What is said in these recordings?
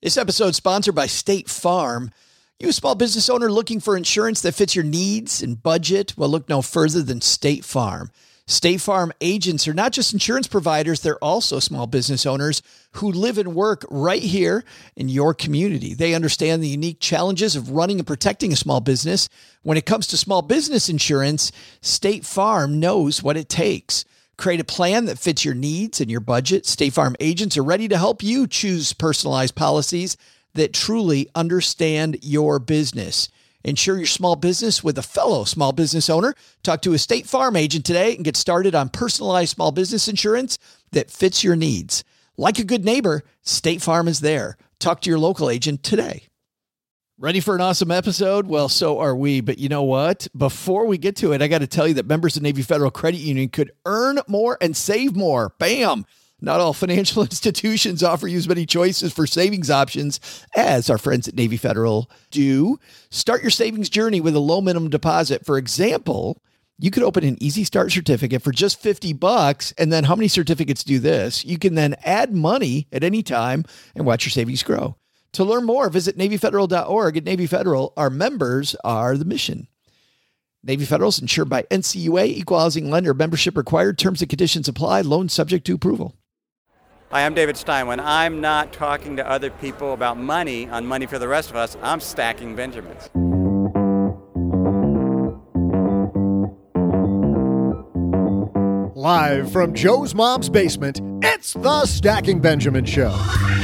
This episode is sponsored by State Farm. You a small business owner looking for insurance that fits your needs and budget? Well, look no further than State Farm. State Farm agents are not just insurance providers, they're also small business owners who live and work right here in your community. They understand the unique challenges of running and protecting a small business. When it comes to small business insurance, State Farm knows what it takes. Create a plan that fits your needs and your budget. State Farm agents are ready to help you choose personalized policies that truly understand your business. Insure your small business with a fellow small business owner. Talk to a State Farm agent today and get started on personalized small business insurance that fits your needs. Like a good neighbor, State Farm is there. Talk to your local agent today. Ready for an awesome episode? Well, so are we. But you know what? Before we get to it, I got to tell you that members of Navy Federal Credit Union could earn more and save more. Bam! Not all financial institutions offer you as many choices for savings options as our friends at Navy Federal do. Start your savings journey with a low minimum deposit. For example, you could open an Easy Start certificate for just $50. And then how many certificates do this? You can then add money at any time and watch your savings grow. To learn more, visit NavyFederal.org. At Navy Federal, our members are the mission. Navy Federal is insured by NCUA, Equal Housing Lender. Membership required. Terms and conditions apply. Loan subject to approval. Hi, I'm David Stein. When I'm not talking to other people about money on Money for the Rest of Us, I'm stacking Benjamins. Live from Joe's mom's basement, it's the Stacking Benjamin Show.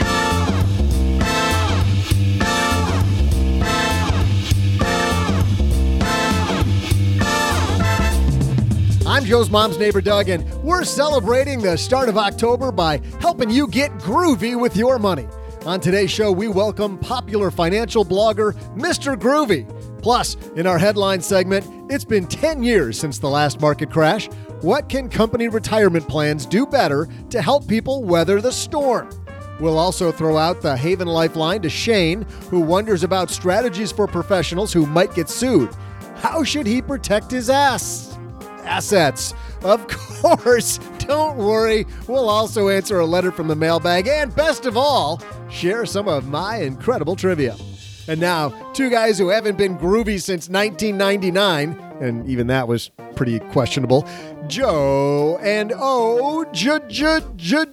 I'm Joe's mom's neighbor, Doug, and we're celebrating the start of October by helping you get groovy with your money. On today's show, we welcome popular financial blogger, Mr. Groovy. Plus, in our headline segment, it's been 10 years since the last market crash. What can company retirement plans do better to help people weather the storm? We'll also throw out the Haven Lifeline to Shane, who wonders about strategies for professionals who might get sued. How should he protect his assets? Of course, don't worry. We'll also answer a letter from the mailbag and, best of all, share some of my incredible trivia. And now, two guys who haven't been groovy since 1999, and even that was pretty questionable, Joe and O-G-G-G-G.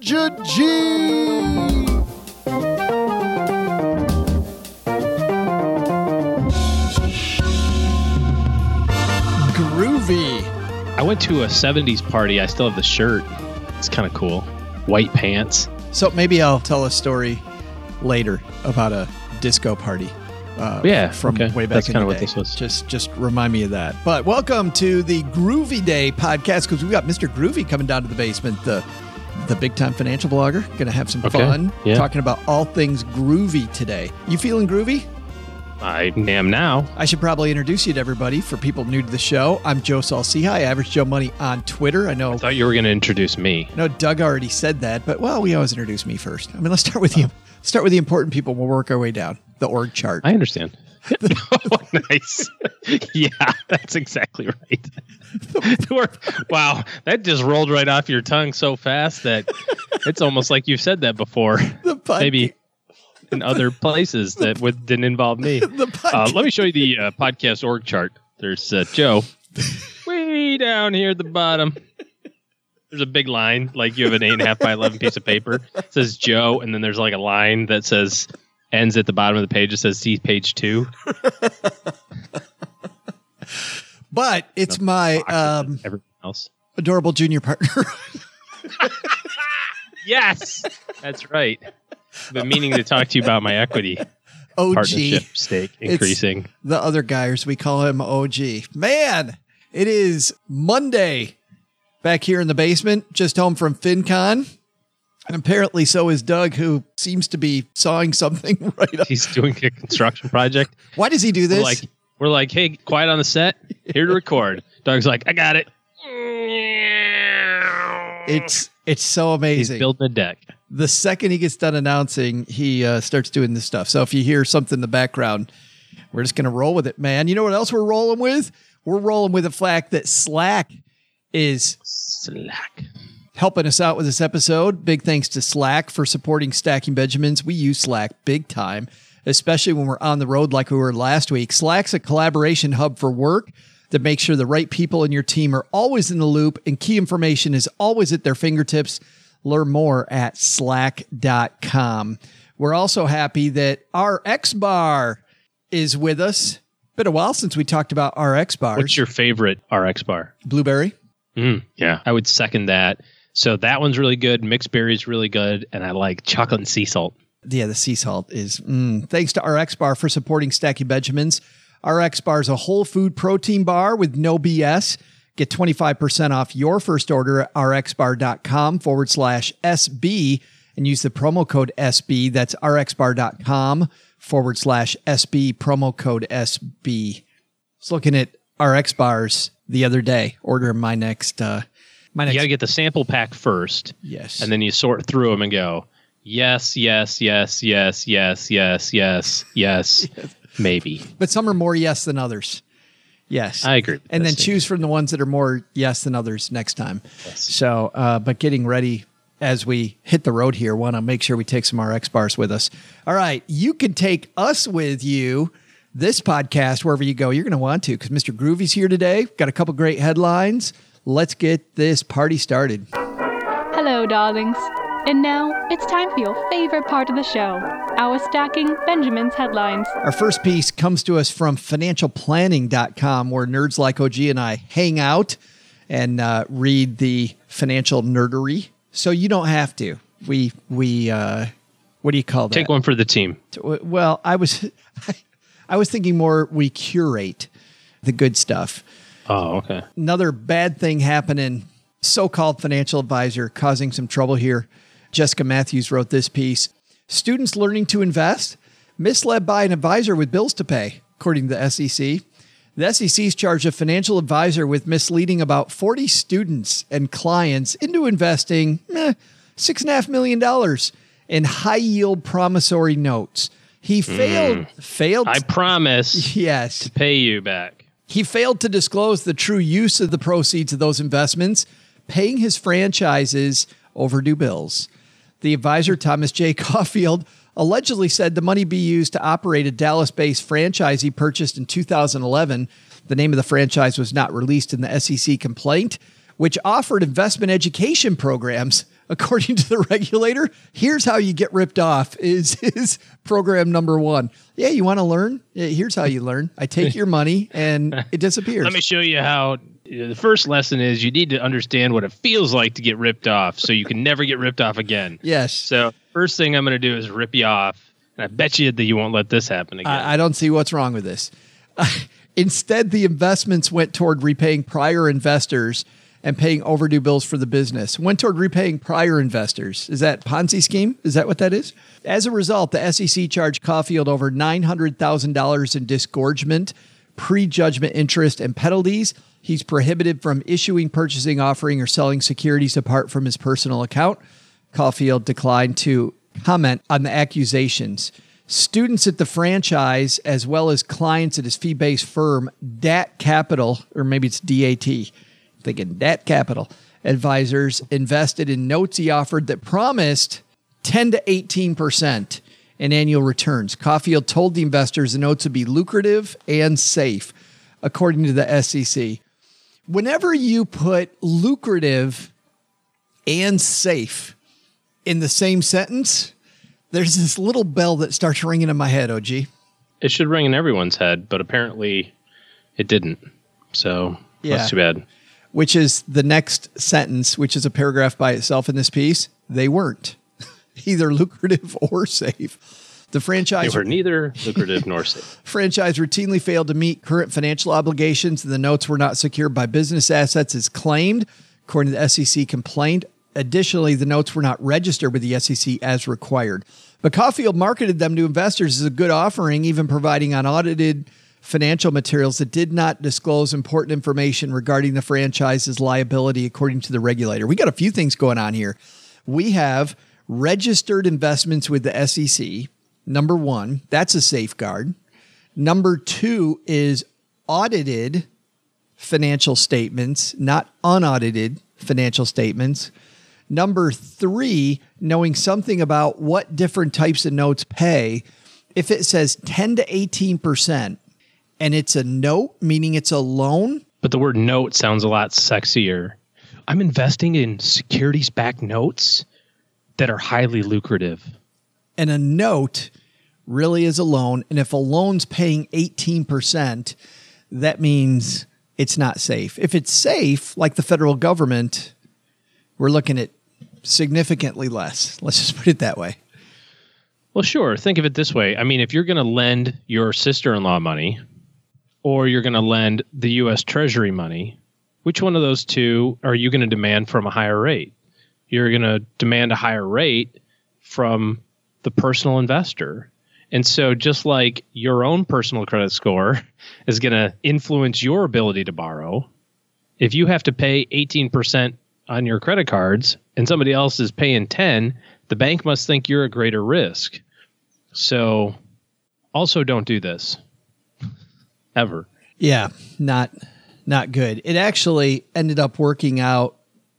Groovy. I went to a 70s party. I still have the shirt. It's kind of cool. White pants. So maybe I'll tell a story later about a disco party. From way back That's in kind the of day. what this was. Just remind me of that. But welcome to the Groovy Day podcast, because we got Mr. Groovy coming down to the basement, the big time financial blogger. Going to have some fun talking about all things groovy today. You feeling groovy? I am now. I should probably introduce you to everybody for people new to the show. I'm Joe Saul-Sehy, Average Joe Money on Twitter. I thought you were going to introduce me. I know Doug already said that, but we always introduce me first. I mean, let's start with you. Start with the important people. We'll work our way down the org chart. I understand. Nice. Yeah, that's exactly right. Wow, that just rolled right off your tongue so fast that it's almost like you've said that before. Maybe in other places that didn't involve me. Let me show you the podcast org chart. There's Joe way down here at the bottom. There's a big line, like you have an 8.5 by 11 piece of paper. It says Joe, and then there's like a line that says ends at the bottom of the page. It says see page 2. But it's my everyone else adorable junior partner. Yes, that's right. I've been meaning to talk to you about my equity partnership stake increasing. It's the other guy, as we call him, OG. Man, it is Monday back here in the basement, just home from FinCon. And apparently so is Doug, who seems to be sawing something right up. He's doing a construction project. Why does he do this? We're like, hey, quiet on the set. Here to record. Doug's like, I got it. It's so amazing. He's building a deck. The second he gets done announcing, he starts doing this stuff. So if you hear something in the background, we're just going to roll with it, man. You know what else we're rolling with? We're rolling with the fact that Slack is... Slack. helping us out with this episode. Big thanks to Slack for supporting Stacking Benjamins. We use Slack big time, especially when we're on the road like we were last week. Slack's a collaboration hub for work that makes sure the right people in your team are always in the loop and key information is always at their fingertips. Learn more at slack.com. We're also happy that RX Bar is with us. Been a while since we talked about RX bars. What's your favorite RX bar? Blueberry. Yeah, I would second that. So that one's really good. Mixed berry's really good. And I like chocolate and sea salt. Yeah, the sea salt is. Thanks to RX Bar for supporting Stacking Benjamins. RX Bar is a whole food protein bar with no BS. Get 25% off your first order at rxbar.com/SB and use the promo code SB. That's rxbar.com/SB, promo code SB. I was looking at RX bars the other day, ordering my next. You got to get the sample pack first. Yes. And then you sort through them and go, yes, yes, yes, yes, yes, yes, yes, yes, maybe. But some are more yes than others. Yes. I agree. And then choose from the ones that are more yes than others next time. Yes. So, but getting ready as we hit the road here, want to make sure we take some RX bars with us. All right. You can take us with you, this podcast, wherever you go. You're going to want to because Mr. Groovy's here today. Got a couple great headlines. Let's get this party started. Hello, darlings. And now it's time for your favorite part of the show, our Stacking Benjamins headlines. Our first piece comes to us from financialplanning.com, where nerds like OG and I hang out and read the financial nerdery. So you don't have to. We what do you call that? Take one for the team. Well, I was thinking more we curate the good stuff. Oh, okay. Another bad thing happening, so-called financial advisor causing some trouble here. Jessica Matthews wrote this piece. Students learning to invest, misled by an advisor with bills to pay, according to the SEC. The SEC's charged a financial advisor with misleading about 40 students and clients into investing $6.5 million in high-yield promissory notes. He failed. I promise Yes. to pay you back. He failed to disclose the true use of the proceeds of those investments, paying his franchises overdue bills. The advisor, Thomas J. Caulfield, allegedly said the money be used to operate a Dallas-based franchise he purchased in 2011. The name of the franchise was not released in the SEC complaint, which offered investment education programs. According to the regulator, here's how you get ripped off is program number one. Yeah, you want to learn? Here's how you learn. I take your money and it disappears. Let me show you how. The first lesson is you need to understand what it feels like to get ripped off so you can never get ripped off again. Yes. So first thing I'm going to do is rip you off. And I bet you that you won't let this happen again. I don't see what's wrong with this. Instead, the investments went toward repaying prior investors and paying overdue bills for the business. Went toward repaying prior investors. Is that Ponzi scheme? Is that what that is? As a result, the SEC charged Caulfield over $900,000 in disgorgement, prejudgment interest, and penalties. He's prohibited from issuing, purchasing, offering, or selling securities apart from his personal account. Caulfield declined to comment on the accusations. Students at the franchise, as well as clients at his fee-based firm, DAT Capital, or maybe it's DAT, I'm thinking DAT Capital, advisors invested in notes he offered that promised 10 to 18% in annual returns. Caulfield told the investors the notes would be lucrative and safe, according to the SEC. Whenever you put lucrative and safe in the same sentence, there's this little bell that starts ringing in my head, OG. It should ring in everyone's head, but apparently it didn't. So that's too bad. Which is the next sentence, which is a paragraph by itself in this piece. They weren't either lucrative or safe. The franchise they were neither lucrative nor safe. Franchise routinely failed to meet current financial obligations, and the notes were not secured by business assets as claimed, according to the SEC complaint. Additionally, the notes were not registered with the SEC as required. But Caulfield marketed them to investors as a good offering, even providing unaudited financial materials that did not disclose important information regarding the franchise's liability, according to the regulator. We got a few things going on here. We have registered investments with the SEC. Number one, that's a safeguard. Number two is audited financial statements, not unaudited financial statements. Number 3, knowing something about what different types of notes pay. If it says 10 to 18% and it's a note, meaning it's a loan. But the word note sounds a lot sexier. I'm investing in securities-backed notes that are highly lucrative. And a note really is a loan. And if a loan's paying 18%, that means it's not safe. If it's safe, like the federal government, we're looking at significantly less. Let's just put it that way. Well, sure. Think of it this way. I mean, if you're going to lend your sister-in-law money or you're going to lend the U.S. Treasury money, which one of those two are you going to demand from a higher rate? You're going to demand a higher rate from the personal investor. And so just like your own personal credit score is going to influence your ability to borrow, if you have to pay 18% on your credit cards and somebody else is paying 10, the bank must think you're a greater risk. So also don't do this ever. Yeah, not good. It actually ended up working out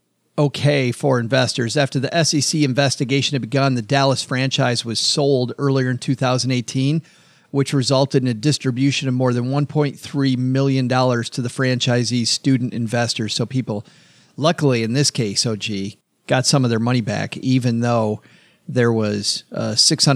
okay for investors. After the SEC investigation had begun, the Dallas franchise was sold earlier in 2018, which resulted in a distribution of more than $1.3 million to the franchisee's student investors. So people, luckily in this case, OG, got some of their money back, even though there was a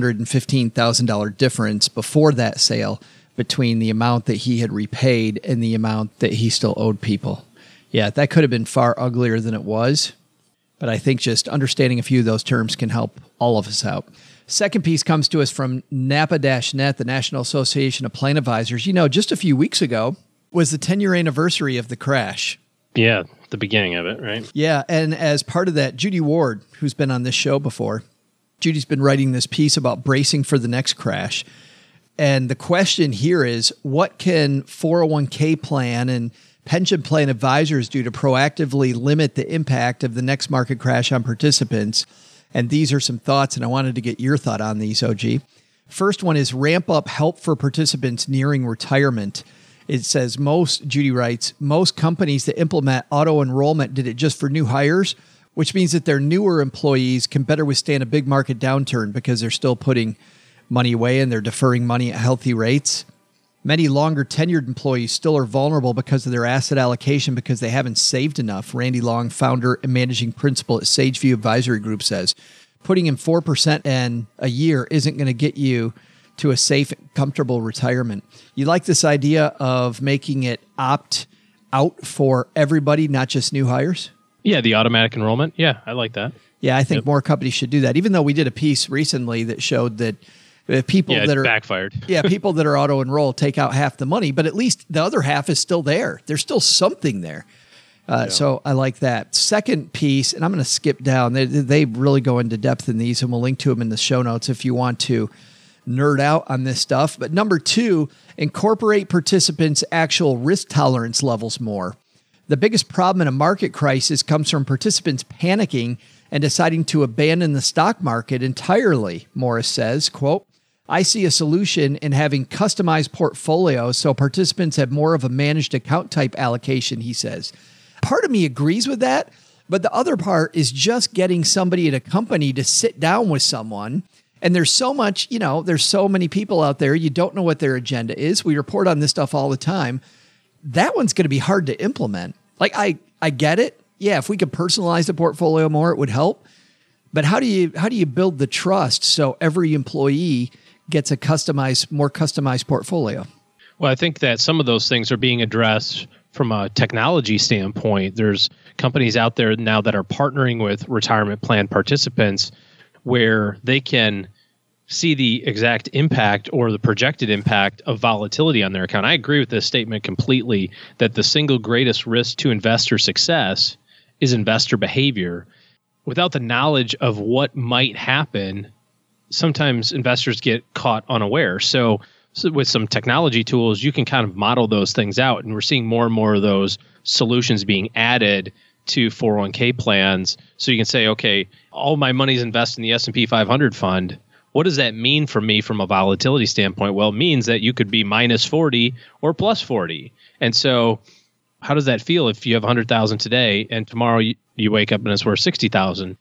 $615,000 difference before that sale between the amount that he had repaid and the amount that he still owed people. Yeah, that could have been far uglier than it was, but I think just understanding a few of those terms can help all of us out. Second piece comes to us from NAPA-Net, the National Association of Plan Advisors. You know, just a few weeks ago was the 10-year anniversary of the crash. Yeah, the beginning of it, right? Yeah, and as part of that, Judy Ward, who's been on this show before, Judy's been writing this piece about bracing for the next crash. And the question here is, what can 401k plan and pension plan advisors do to proactively limit the impact of the next market crash on participants? And these are some thoughts, and I wanted to get your thought on these, OG. First one is ramp up help for participants nearing retirement. It says Judy writes, most companies that implement auto enrollment did it just for new hires, which means that their newer employees can better withstand a big market downturn because they're still putting money away and they're deferring money at healthy rates. Many longer tenured employees still are vulnerable because of their asset allocation because they haven't saved enough. Randy Long, founder and managing principal at Sageview Advisory Group, says putting in 4% in a year isn't going to get you to a safe, comfortable retirement. You like this idea of making it opt out for everybody, not just new hires? Yeah, the automatic enrollment. Yeah, I like that. Yeah, I think more companies should do that, even though we did a piece recently that showed that people that are backfired. People that are auto enrolled take out half the money, but at least the other half is still there. There's still something there. So I like that. Second piece, and I'm going to skip down. They really go into depth in these, and we'll link to them in the show notes if you want to nerd out on this stuff. But number 2, incorporate participants' actual risk tolerance levels more. The biggest problem in a market crisis comes from participants panicking and deciding to abandon the stock market entirely, Morris says, quote, I see a solution in having customized portfolios so participants have more of a managed account type allocation, he says. Part of me agrees with that, but the other part is just getting somebody at a company to sit down with someone. And there's so much, there's so many people out there, you don't know what their agenda is. We report on this stuff all the time. That one's going to be hard to implement. Like, I get it. Yeah, if we could personalize the portfolio more, it would help. But how do you build the trust so every employee gets a more customized portfolio? Well, I think that some of those things are being addressed from a technology standpoint. There's companies out there now that are partnering with retirement plan participants where they can see the exact impact or the projected impact of volatility on their account. I agree with this statement completely that the single greatest risk to investor success is investor behavior. Without the knowledge of what might happen, sometimes investors get caught unaware. So with some technology tools, you can kind of model those things out. And we're seeing more and more of those solutions being added to 401k plans. So you can say, okay, all my money's invested in the S&P 500 fund. What does that mean for me from a volatility standpoint? Well, it means that you could be minus 40 or plus 40. And so how does that feel if you have 100,000 today and tomorrow you wake up and it's worth 60,000?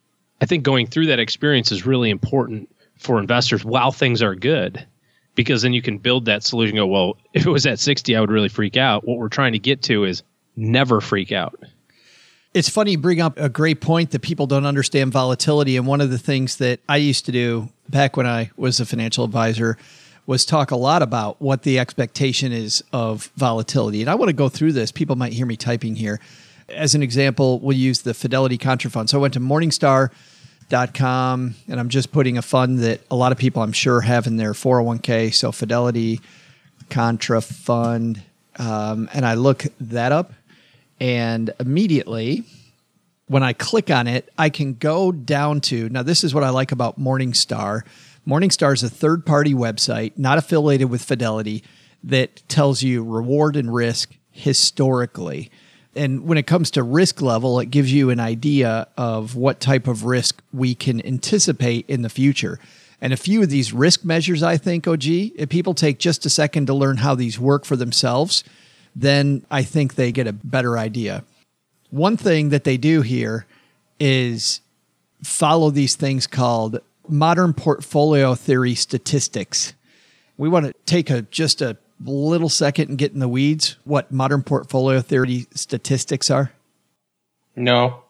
I think going through that experience is really important for investors while things are good, because then you can build that solution. Go, well, if it was at 60, I would really freak out. What we're trying to get to is never freak out. It's funny you bring up a great point that people don't understand volatility. And one of the things that I used to do back when I was a financial advisor was talk a lot about what the expectation is of volatility. And I want to go through this. People might hear me typing here. As an example, we'll use the Fidelity Contra Fund. So I went to Morningstar.com, and I'm just putting a fund that a lot of people I'm sure have in their 401k. So Fidelity Contra Fund. And I look that up, and immediately when I click on it, I can go down to, now this is what I like about Morningstar. Morningstar is a third-party website, not affiliated with Fidelity, that tells you reward and risk historically. And when it comes to risk level, it gives you an idea of what type of risk we can anticipate in the future. And a few of these risk measures, I think, OG, if people take just a second to learn how these work for themselves, then I think they get a better idea. One thing that they do here is follow these things called modern portfolio theory statistics. We want to take just a little second and get in the weeds what modern portfolio theory statistics are. No.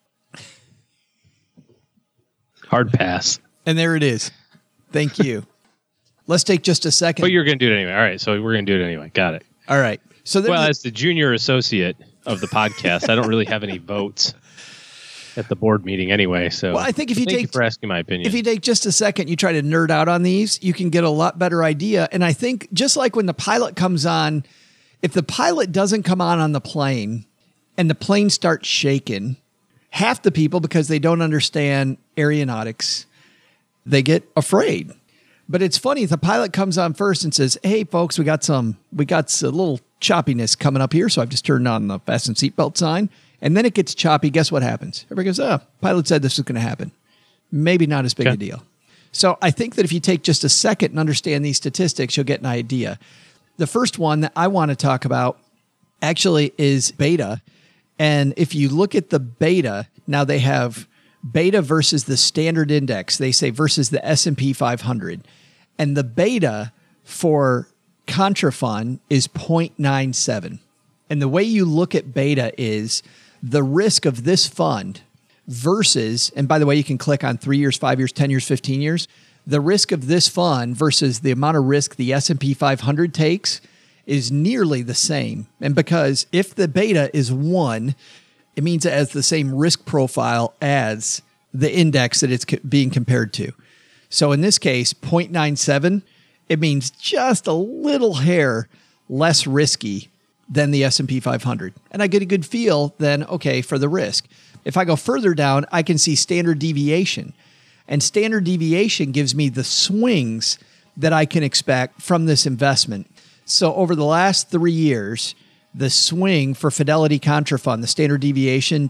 Hard pass. And there it is. Thank you. Let's take just a second. But you're going to do it anyway. All right. So we're going to do it anyway. Got it. All right. So as the junior associate of the podcast, I don't really have any votes at the board meeting anyway. So I think thank you for asking my opinion. If you take just a second, you try to nerd out on these, you can get a lot better idea. And I think just like when the pilot comes on, if the pilot doesn't come on the plane and the plane starts shaking, half the people, because they don't understand aeronautics, they get afraid. But it's funny, if the pilot comes on first and says, hey folks, we got a little choppiness coming up here. So I've just turned on the fasten seatbelt sign. And then it gets choppy. Guess what happens? Everybody goes, pilot said this was going to happen. Maybe not as big a deal. So I think that if you take just a second and understand these statistics, you'll get an idea. The first one that I want to talk about actually is beta. And if you look at the beta, now they have beta versus the standard index. They say versus the S&P 500. And the beta for Contra Fund is 0.97. And the way you look at beta is the risk of this fund versus, and by the way, you can click on 3 years, 5 years, 10 years, 15 years. The risk of this fund versus the amount of risk the S&P 500 takes is nearly the same. And because if the beta is 1, it means it has the same risk profile as the index that it's being compared to. So in this case, 0.97, it means just a little hair less risky than the S&P 500. And I get a good feel then, okay, for the risk. If I go further down, I can see standard deviation. And standard deviation gives me the swings that I can expect from this investment. So over the last 3 years, the swing for Fidelity Contra Fund, the standard deviation,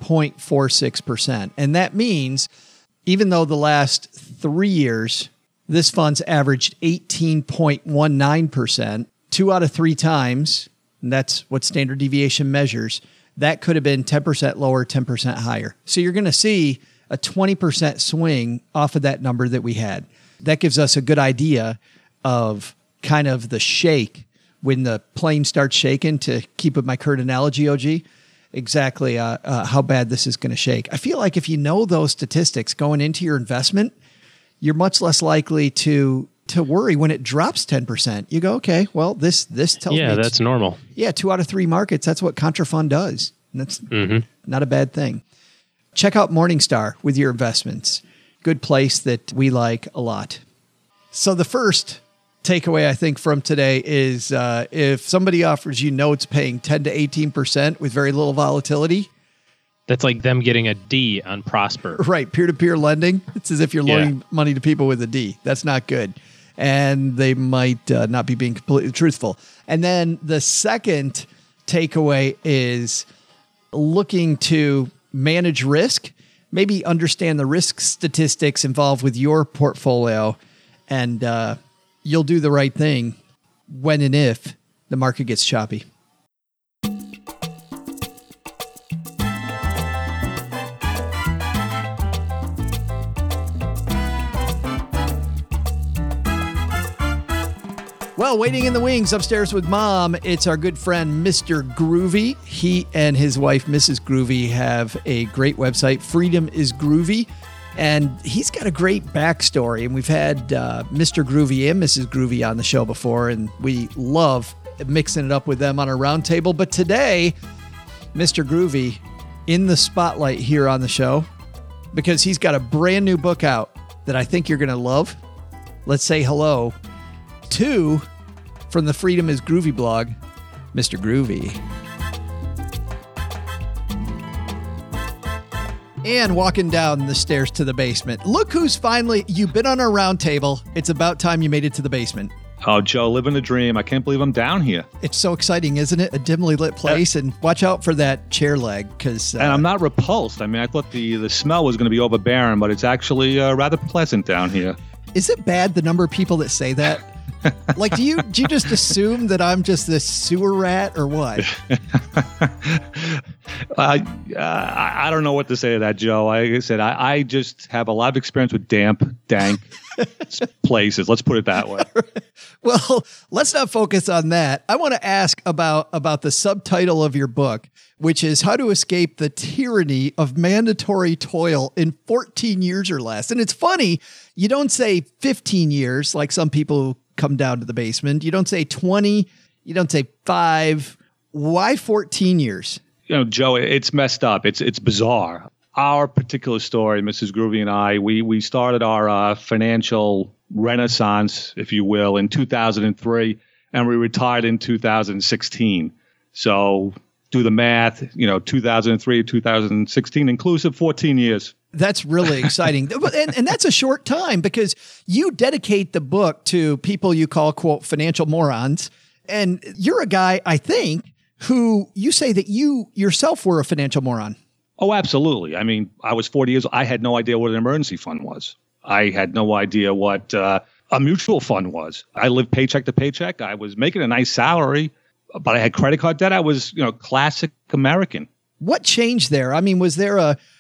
10.46%. And that means even though the last 3 years, this fund's averaged 18.19%, 2 out of 3 times, and that's what standard deviation measures, that could have been 10% lower, 10% higher. So you're going to see a 20% swing off of that number that we had. That gives us a good idea of kind of the shake when the plane starts shaking, to keep with my current analogy, OG, exactly how bad this is going to shake. I feel like if you know those statistics going into your investment, you're much less likely to worry when it drops 10%. You go, okay, well, this tells me. Yeah, that's normal. Yeah, 2 out of 3 markets, that's what Contra Fund does. And that's not a bad thing. Check out Morningstar with your investments. Good place that we like a lot. So the first takeaway, I think, from today is if somebody offers you notes paying 10 to 18% with very little volatility. That's like them getting a D on Prosper. Right, peer-to-peer lending. It's as if you're loaning money to people with a D. That's not good. And they might not be being completely truthful. And then the second takeaway is looking to manage risk, maybe understand the risk statistics involved with your portfolio, and you'll do the right thing when and if the market gets choppy. Well, waiting in the wings upstairs with Mom, it's our good friend, Mr. Groovy. He and his wife, Mrs. Groovy, have a great website, Freedom is Groovy. And he's got a great backstory. And we've had Mr. Groovy and Mrs. Groovy on the show before, and we love mixing it up with them on our roundtable. But today, Mr. Groovy in the spotlight here on the show because he's got a brand new book out that I think you're going to love. Let's say hello to, from the Freedom is Groovy blog, Mr. Groovy. And walking down the stairs to the basement. Look who's finally, you've been on our round table. It's about time you made it to the basement. Oh, Joe, living the dream. I can't believe I'm down here. It's so exciting, isn't it? A dimly lit place. And watch out for that chair leg. And I'm not repulsed. I mean, I thought the smell was going to be overbearing, but it's actually rather pleasant down here. Is it bad, the number of people that say that? Like, do you just assume that I'm just this sewer rat or what? I don't know what to say to that, Joe. Like I said, I just have a lot of experience with damp, dank places. Let's put it that way. Well, let's not focus on that. I want to ask about the subtitle of your book, which is How to Escape the Tyranny of Mandatory Toil in 14 Years or Less. And it's funny, you don't say 15 years like some people who come down to the basement. You don't say 20. You don't say 5. Why 14 years? You know, Joe, it's messed up. It's bizarre. Our particular story, Mrs. Groovy and I, we started our financial renaissance, if you will, in 2003, and we retired in 2016. So do the math, 2003 to 2016, inclusive 14 years. That's really exciting. And that's a short time because you dedicate the book to people you call, quote, financial morons. And you're a guy, I think, who you say that you yourself were a financial moron. Oh, absolutely. I mean, I was 40 years old. I had no idea what an emergency fund was. I had no idea what a mutual fund was. I lived paycheck to paycheck. I was making a nice salary, but I had credit card debt. I was, classic American. What changed there? I mean, was there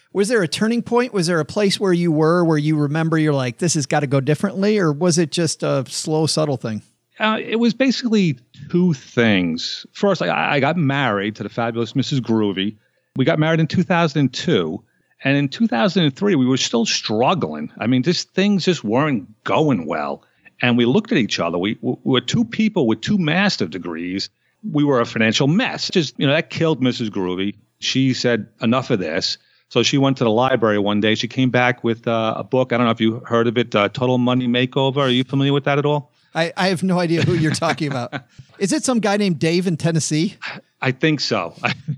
a turning point? Was there a place where you remember you're like, this has got to go differently? Or was it just a slow, subtle thing? It was basically two things. First, I got married to the fabulous Mrs. Groovy. We got married in 2002. And in 2003, we were still struggling. I mean, things just weren't going well. And we looked at each other. We were two people with two master's degrees. We were a financial mess. That killed Mrs. Groovy. She said, enough of this. So she went to the library one day. She came back with a book. I don't know if you heard of it, Total Money Makeover. Are you familiar with that at all? I have no idea who you're talking about. Is it some guy named Dave in Tennessee? I think so.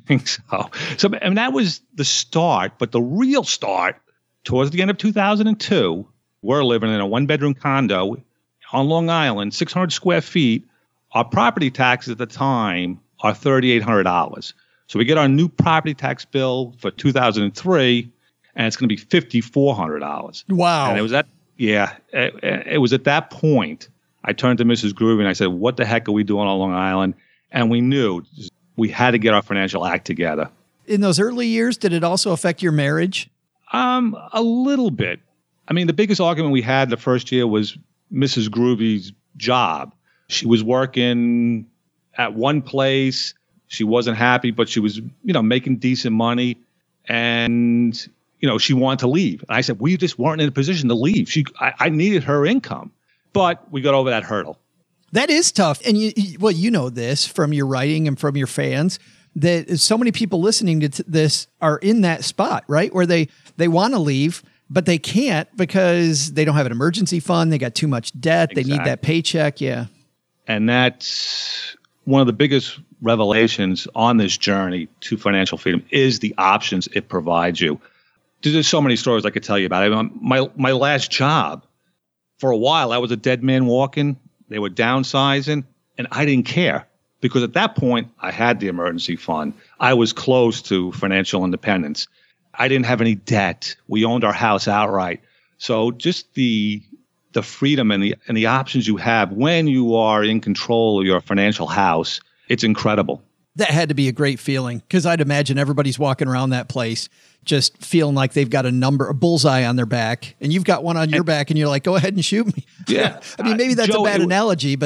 So, and that was the start. But the real start, towards the end of 2002, we're living in a one-bedroom condo on Long Island, 600 square feet. Our property taxes at the time are $3,800. So we get our new property tax bill for 2003, and it's going to be $5,400. Wow. And it was at that point I turned to Mrs. Groovy and I said, what the heck are we doing on Long Island? And we knew we had to get our financial act together. In those early years, did it also affect your marriage? A little bit. I mean, the biggest argument we had the first year was Mrs. Groovy's job. She was working at one place. She wasn't happy, but she was, making decent money. And, she wanted to leave. And I said, we just weren't in a position to leave. I needed her income. But we got over that hurdle. That is tough. And you know this from your writing and from your fans, that so many people listening to this are in that spot, right? Where they want to leave, but they can't because they don't have an emergency fund. They got too much debt. Exactly. They need that paycheck. Yeah. And that's one of the biggest revelations on this journey to financial freedom is the options it provides you. There's so many stories I could tell you about. I mean, my last job, for a while, I was a dead man walking. They were downsizing, and I didn't care because at that point, I had the emergency fund. I was close to financial independence. I didn't have any debt. We owned our house outright. So just the freedom and the options you have when you are in control of your financial house, it's incredible. That had to be a great feeling because I'd imagine everybody's walking around that place just feeling like they've got a bullseye on their back, and you've got one on your back, and you're like, go ahead and shoot me. Yeah. I mean, maybe that's Joe, a bad analogy, but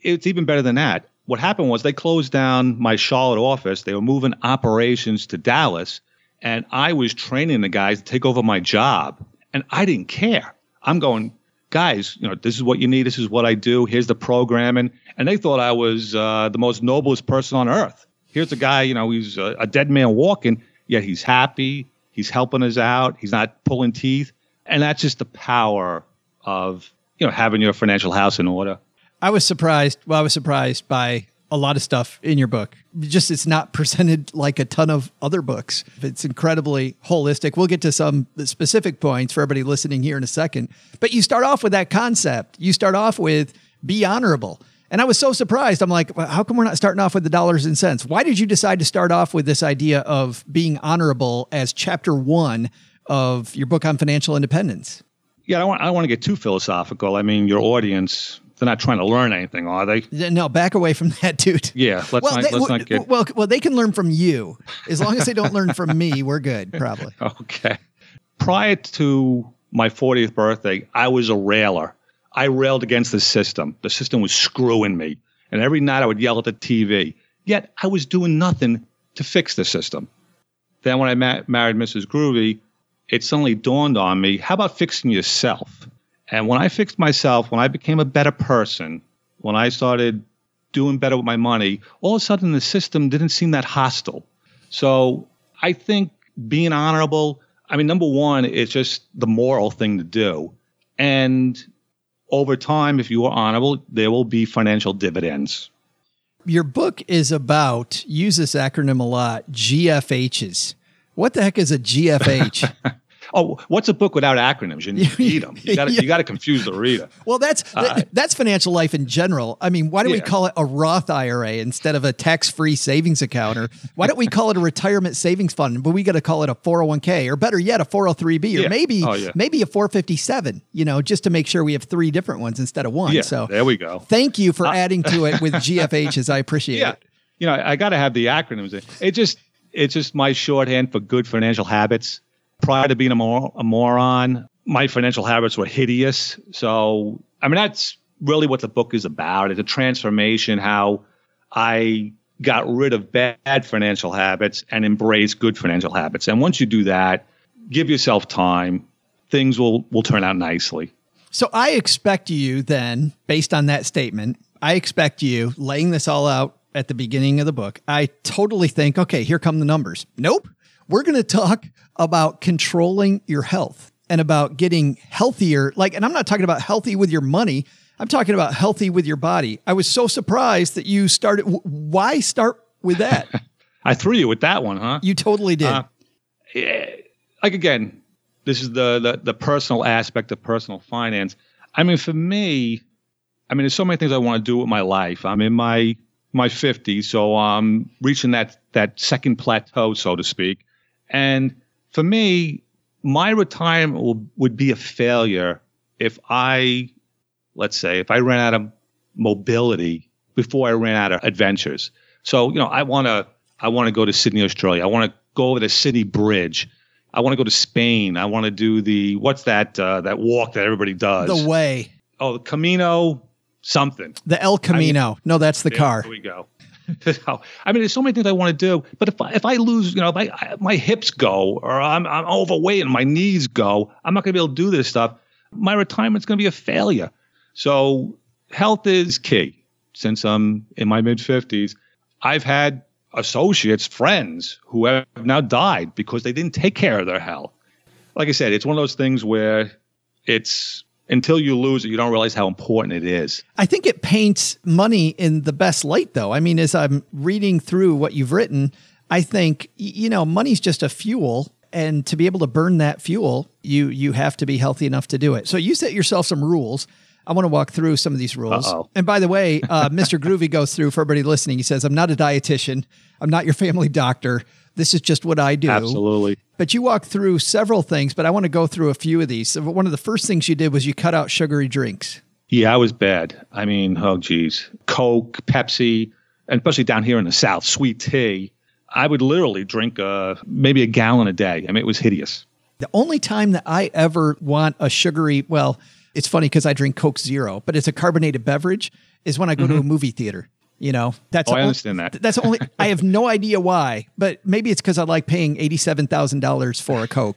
it's even better than that. What happened was they closed down my Charlotte office. They were moving operations to Dallas, and I was training the guys to take over my job, and I didn't care. I'm going, guys, this is what you need. This is what I do. Here's the programming. And they thought I was the most noblest person on earth. Here's a guy, he's a dead man walking, yet he's happy. He's helping us out. He's not pulling teeth. And that's just the power of, having your financial house in order. I was surprised by a lot of stuff in your book. Just it's not presented like a ton of other books. It's incredibly holistic. We'll get to some specific points for everybody listening here in a second. But you start off with that concept. You start off with be honorable. And I was so surprised. I'm like, well, how come we're not starting off with the dollars and cents? Why did you decide to start off with this idea of being honorable as chapter 1 of your book on financial independence? Yeah, I don't want to get too philosophical. I mean, your audience, they're not trying to learn anything, are they? No, back away from that, dude. Yeah, let's not get... Well, they can learn from you. As long as they don't learn from me, we're good, probably. Okay. Prior to my 40th birthday, I was a railer. I railed against the system. The system was screwing me. And every night I would yell at the TV. Yet I was doing nothing to fix the system. Then when I married Mrs. Groovy, it suddenly dawned on me, how about fixing yourself? And when I fixed myself, when I became a better person, when I started doing better with my money, all of a sudden the system didn't seem that hostile. So I think being honorable, number one, it's just the moral thing to do. And over time, if you are honorable, there will be financial dividends. Your book is about, use this acronym a lot, GFHs. What the heck is a GFH? Oh, what's a book without acronyms? You need them. You got to confuse the reader. Well, that's financial life in general. Why do we call it a Roth IRA instead of a tax-free savings account? Or why don't we call it a retirement savings fund? But we got to call it a 401k, or better yet, a 403b, or maybe a 457. Just to make sure we have 3 different ones instead of one. Yeah, so there we go. Thank you for adding to it with GFHs. I appreciate it. I got to have the acronyms. It's just my shorthand for good financial habits. Prior to being a moron, my financial habits were hideous. So, that's really what the book is about. It's a transformation, how I got rid of bad financial habits and embraced good financial habits. And once you do that, give yourself time, things will turn out nicely. So I expect you then, based on that statement, laying this all out at the beginning of the book, I totally think, okay, here come the numbers. Nope. We're going to talk about controlling your health and about getting healthier. And I'm not talking about healthy with your money. I'm talking about healthy with your body. I was so surprised that you started. Why start with that? I threw you with that one, huh? You totally did. Again, this is the personal aspect of personal finance. For me, there's so many things I want to do with my life. I'm in my 50s, so I'm reaching that second plateau, so to speak. And for me, my retirement would be a failure if I ran out of mobility before I ran out of adventures. So, I want to go to Sydney, Australia. I want to go over the Sydney Bridge. I want to go to Spain. I want to do what's that walk that everybody does? The Way. Oh, the Camino something. The El Camino. No, that's the car. There we go. There's so many things I want to do, but if I lose, if my hips go, or I'm overweight and my knees go, I'm not going to be able to do this stuff. My retirement's going to be a failure. So health is key. Since I'm in my mid-50s, I've had associates, friends who have now died because they didn't take care of their health. Like I said, it's one of those things where it's until you lose it, you don't realize how important it is. I think it paints money in the best light, though. As I'm reading through what you've written, I think, money's just a fuel. And to be able to burn that fuel, you have to be healthy enough to do it. So you set yourself some rules. I want to walk through some of these rules. Uh-oh. And by the way, Mr. Groovy goes through, for everybody listening, he says, I'm not a dietitian. I'm not your family doctor. This is just what I do. Absolutely. But you walk through several things, but I want to go through a few of these. So one of the first things you did was you cut out sugary drinks. Yeah, I was bad. Oh, geez. Coke, Pepsi, and especially down here in the South, sweet tea. I would literally drink maybe a gallon a day. It was hideous. The only time that I ever want a sugary, it's funny because I drink Coke Zero, but it's a carbonated beverage, is when I go to a movie theater. You know, I understand that. That's only, I have no idea why, but maybe it's because I like paying $87,000 for a Coke.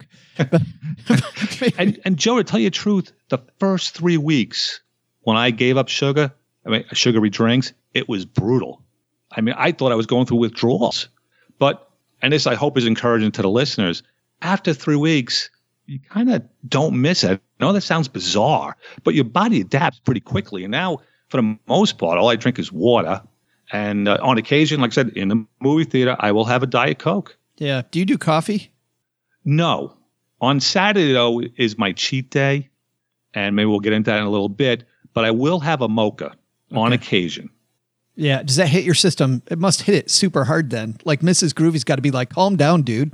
and Joe, to tell you the truth, the first 3 weeks when I gave up sugar, sugary drinks, it was brutal. I mean, I thought I was going through withdrawals. But, and this I hope is encouraging to the listeners, after 3 weeks, you kind of don't miss it. I know that sounds bizarre, but your body adapts pretty quickly. And now, for the most part, all I drink is water. And on occasion, like I said, in the movie theater, I will have a Diet Coke. Yeah. Do you do coffee? No. On Saturday, though, is my cheat day. And maybe we'll get into that in a little bit. But I will have a mocha on occasion. Yeah. Does that hit your system? It must hit it super hard then. Like Mrs. Groovy's got to be like, calm down, dude.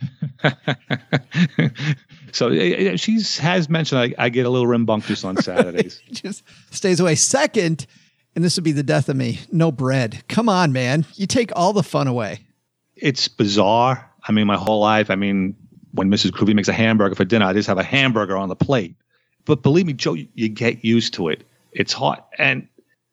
So she has mentioned I get a little rambunctious on Saturdays. Just stays away. Second, and this would be the death of me, no bread. Come on, man. You take all the fun away. It's bizarre. I mean, my whole life, when Mrs. Groovy makes a hamburger for dinner, I just have a hamburger on the plate. But believe me, Joe, you get used to it. It's hot. And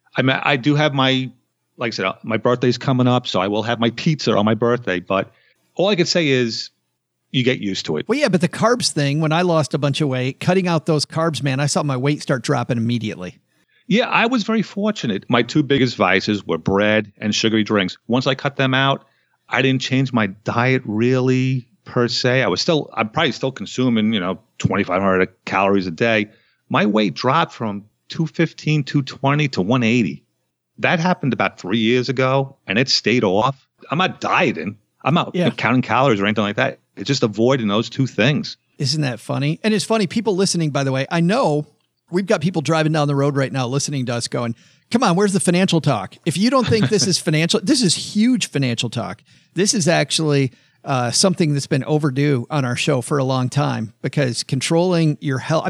I do have like I said, my birthday's coming up, so I will have my pizza on my birthday. But all I could say is you get used to it. Well, yeah, but the carbs thing, when I lost a bunch of weight, cutting out those carbs, man, I saw my weight start dropping immediately. Yeah, I was very fortunate. My two biggest vices were bread and sugary drinks. Once I cut them out, I didn't change my diet really per se. I'm probably still consuming, 2,500 calories a day. My weight dropped from 215, 220 to 180. That happened about 3 years ago, and it stayed off. I'm not dieting. I'm not counting calories or anything like that. It's just avoiding those two things. Isn't that funny? And it's funny, people listening, by the way, I know we've got people driving down the road right now listening to us going, come on, where's the financial talk? If you don't think this is financial, this is huge financial talk. This is actually something that's been overdue on our show for a long time, because controlling your health,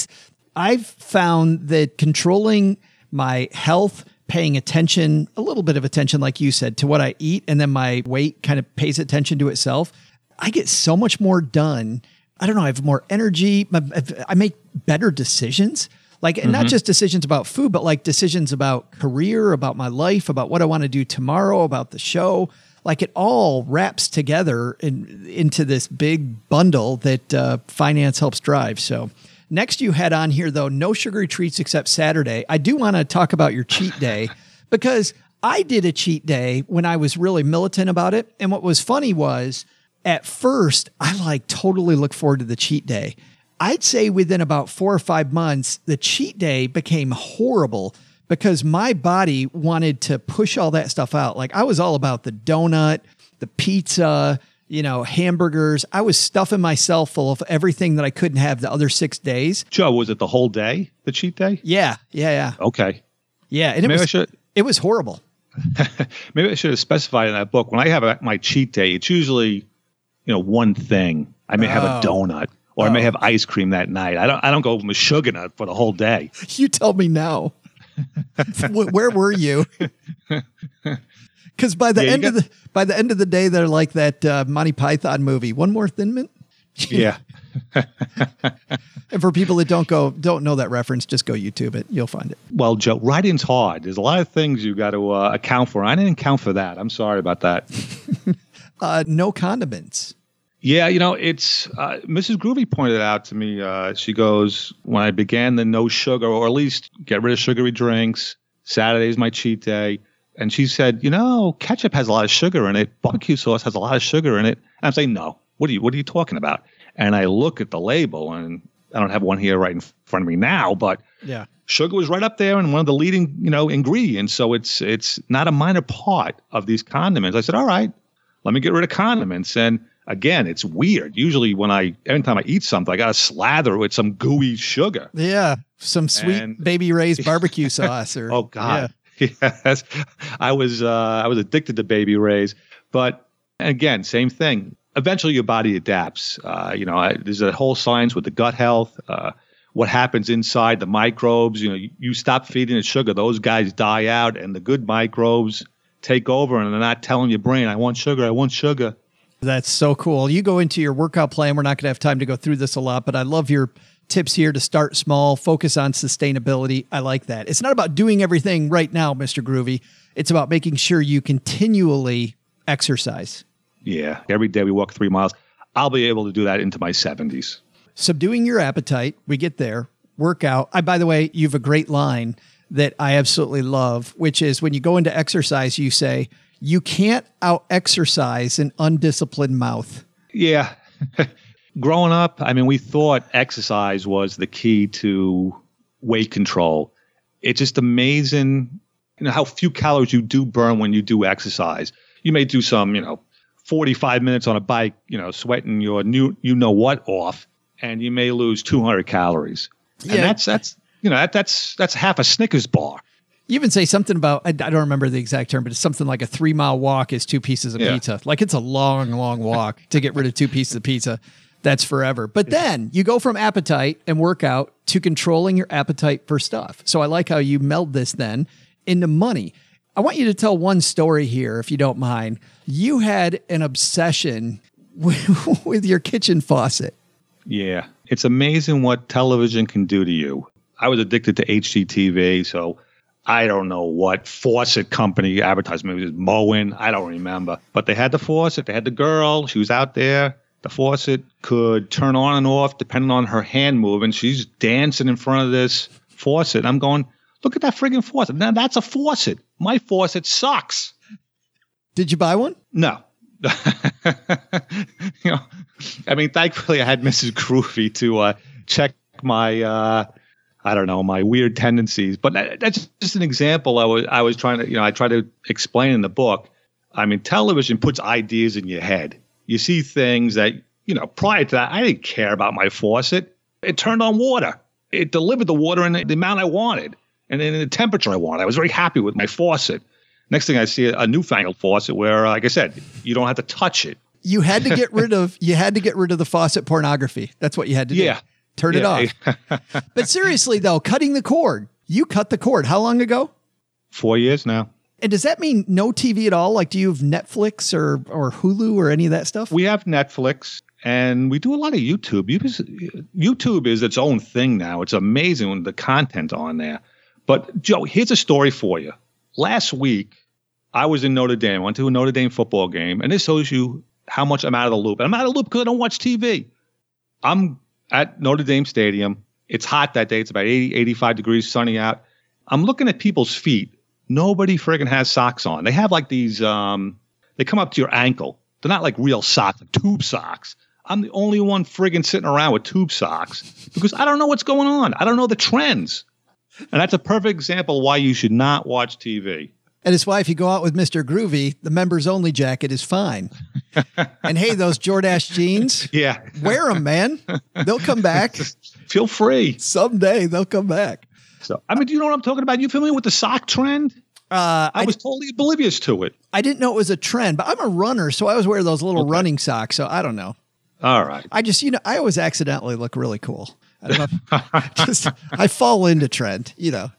I've found that controlling my health, paying attention, a little bit of attention, like you said, to what I eat, and then my weight kind of pays attention to itself, I get so much more done. I don't know. I have more energy. I make better decisions, and not just decisions about food, but like decisions about career, about my life, about what I want to do tomorrow, about the show. Like it all wraps together into this big bundle that finance helps drive. So next you had on here, though, no sugary treats except Saturday. I do want to talk about your cheat day because I did a cheat day when I was really militant about it. And what was funny was, at first, I totally look forward to the cheat day. I'd say within about 4 or 5 months, the cheat day became horrible because my body wanted to push all that stuff out. Like I was all about the donut, the pizza, hamburgers. I was stuffing myself full of everything that I couldn't have the other 6 days. Joe, was it the whole day, the cheat day? Yeah. Okay. Yeah, and it was horrible. Maybe I should have specified in that book. When I have my cheat day, it's usually one thing. I may have a donut, or I may have ice cream that night. I don't go sugar nut for the whole day. You tell me now. Where were you? Because by the end of the day, they're like that Monty Python movie. One more Thin Mint. Yeah. And for people that don't know that reference, just go YouTube it. You'll find it. Well, Joe, writing's hard. There's a lot of things you got to account for. I didn't account for that. I'm sorry about that. No condiments. Yeah, it's Mrs. Groovy pointed out to me. She goes, when I began the no sugar, or at least get rid of sugary drinks, Saturday's my cheat day. And she said, ketchup has a lot of sugar in it. Barbecue sauce has a lot of sugar in it. And I'm saying, no, what are you talking about? And I look at the label, and I don't have one here right in front of me now, but yeah, sugar was right up there and one of the leading, ingredients. So it's not a minor part of these condiments. I said, all right, let me get rid of condiments. And again, it's weird. Usually every time I eat something, I got to slather it with some gooey sugar. Yeah. Some sweet Baby Ray's barbecue sauce. Oh God. Yeah. Yes. I was addicted to Baby Ray's, but again, same thing. Eventually your body adapts. There's a whole science with the gut health, what happens inside the microbes. You stop feeding it sugar, those guys die out, and the good microbes take over, and they're not telling your brain, I want sugar. That's so cool. You go into your workout plan. We're not going to have time to go through this a lot, but I love your tips here to start small, focus on sustainability. I like that. It's not about doing everything right now, Mr. Groovy. It's about making sure you continually exercise. Yeah. Every day we walk 3 miles. I'll be able to do that into my 70s. Subduing your appetite. We get there. Workout. By the way, you have a great line that I absolutely love, which is when you go into exercise, you say, you can't out-exercise an undisciplined mouth. Yeah. Growing up, I mean, we thought exercise was the key to weight control. It's just amazing, how few calories you do burn when you do exercise. You may do some, 45 minutes on a bike, sweating your what off, and you may lose 200 calories. Yeah. And that's half a Snickers bar. You even say something about, I don't remember the exact term, but it's something like a 3-mile walk is 2 pieces of pizza. Like it's a long, long walk to get rid of 2 pieces of pizza. That's forever. But then you go from appetite and workout to controlling your appetite for stuff. So I like how you meld this then into money. I want you to tell one story here, if you don't mind. You had an obsession with your kitchen faucet. Yeah. It's amazing what television can do to you. I was addicted to HGTV, so I don't know what faucet company advertised. Maybe it was Moen. I don't remember. But they had the faucet. They had the girl. She was out there. The faucet could turn on and off depending on her hand movement. She's dancing in front of this faucet. I'm going, look at that friggin' faucet. Now that's a faucet. My faucet sucks. Did you buy one? No. Thankfully I had Mrs. Groovy to check my my weird tendencies. But that's just an example. I was trying to, I try to explain in the book. I mean, television puts ideas in your head. You see things that, prior to that, I didn't care about my faucet. It turned on water. It delivered the water in the amount I wanted and in the temperature I wanted. I was very happy with my faucet. Next thing I see a newfangled faucet where, like I said, you don't have to touch it. You had to get rid of the faucet pornography. That's what you had to do. Yeah. Turn it off. But seriously, though, cutting the cord. You cut the cord. How long ago? 4 years now. And does that mean no TV at all? Like, do you have Netflix or Hulu or any of that stuff? We have Netflix and we do a lot of YouTube. YouTube is its own thing now. It's amazing with the content on there. But Joe, here's a story for you. Last week, I was in Notre Dame. I went to a Notre Dame football game, and this shows you how much I'm out of the loop. And I'm out of the loop because I don't watch TV. I'm at Notre Dame Stadium. It's hot that day. It's about 80, 85 degrees, sunny out. I'm looking at people's feet. Nobody friggin' has socks on. They have like these, they come up to your ankle. They're not like real socks, like tube socks. I'm the only one friggin' sitting around with tube socks because I don't know what's going on. I don't know the trends. And that's a perfect example of why you should not watch TV. And it's why if you go out with Mr. Groovy, the members only jacket is fine. And hey, those Jordache jeans, wear them, man. They'll come back. Feel free. Someday they'll come back. So, do you know what I'm talking about? You familiar with the sock trend? I was totally oblivious to it. I didn't know it was a trend, but I'm a runner, so I always wear those little running socks. So I don't know. All right. I just, I always accidentally look really cool. I don't know. I fall into trend, you've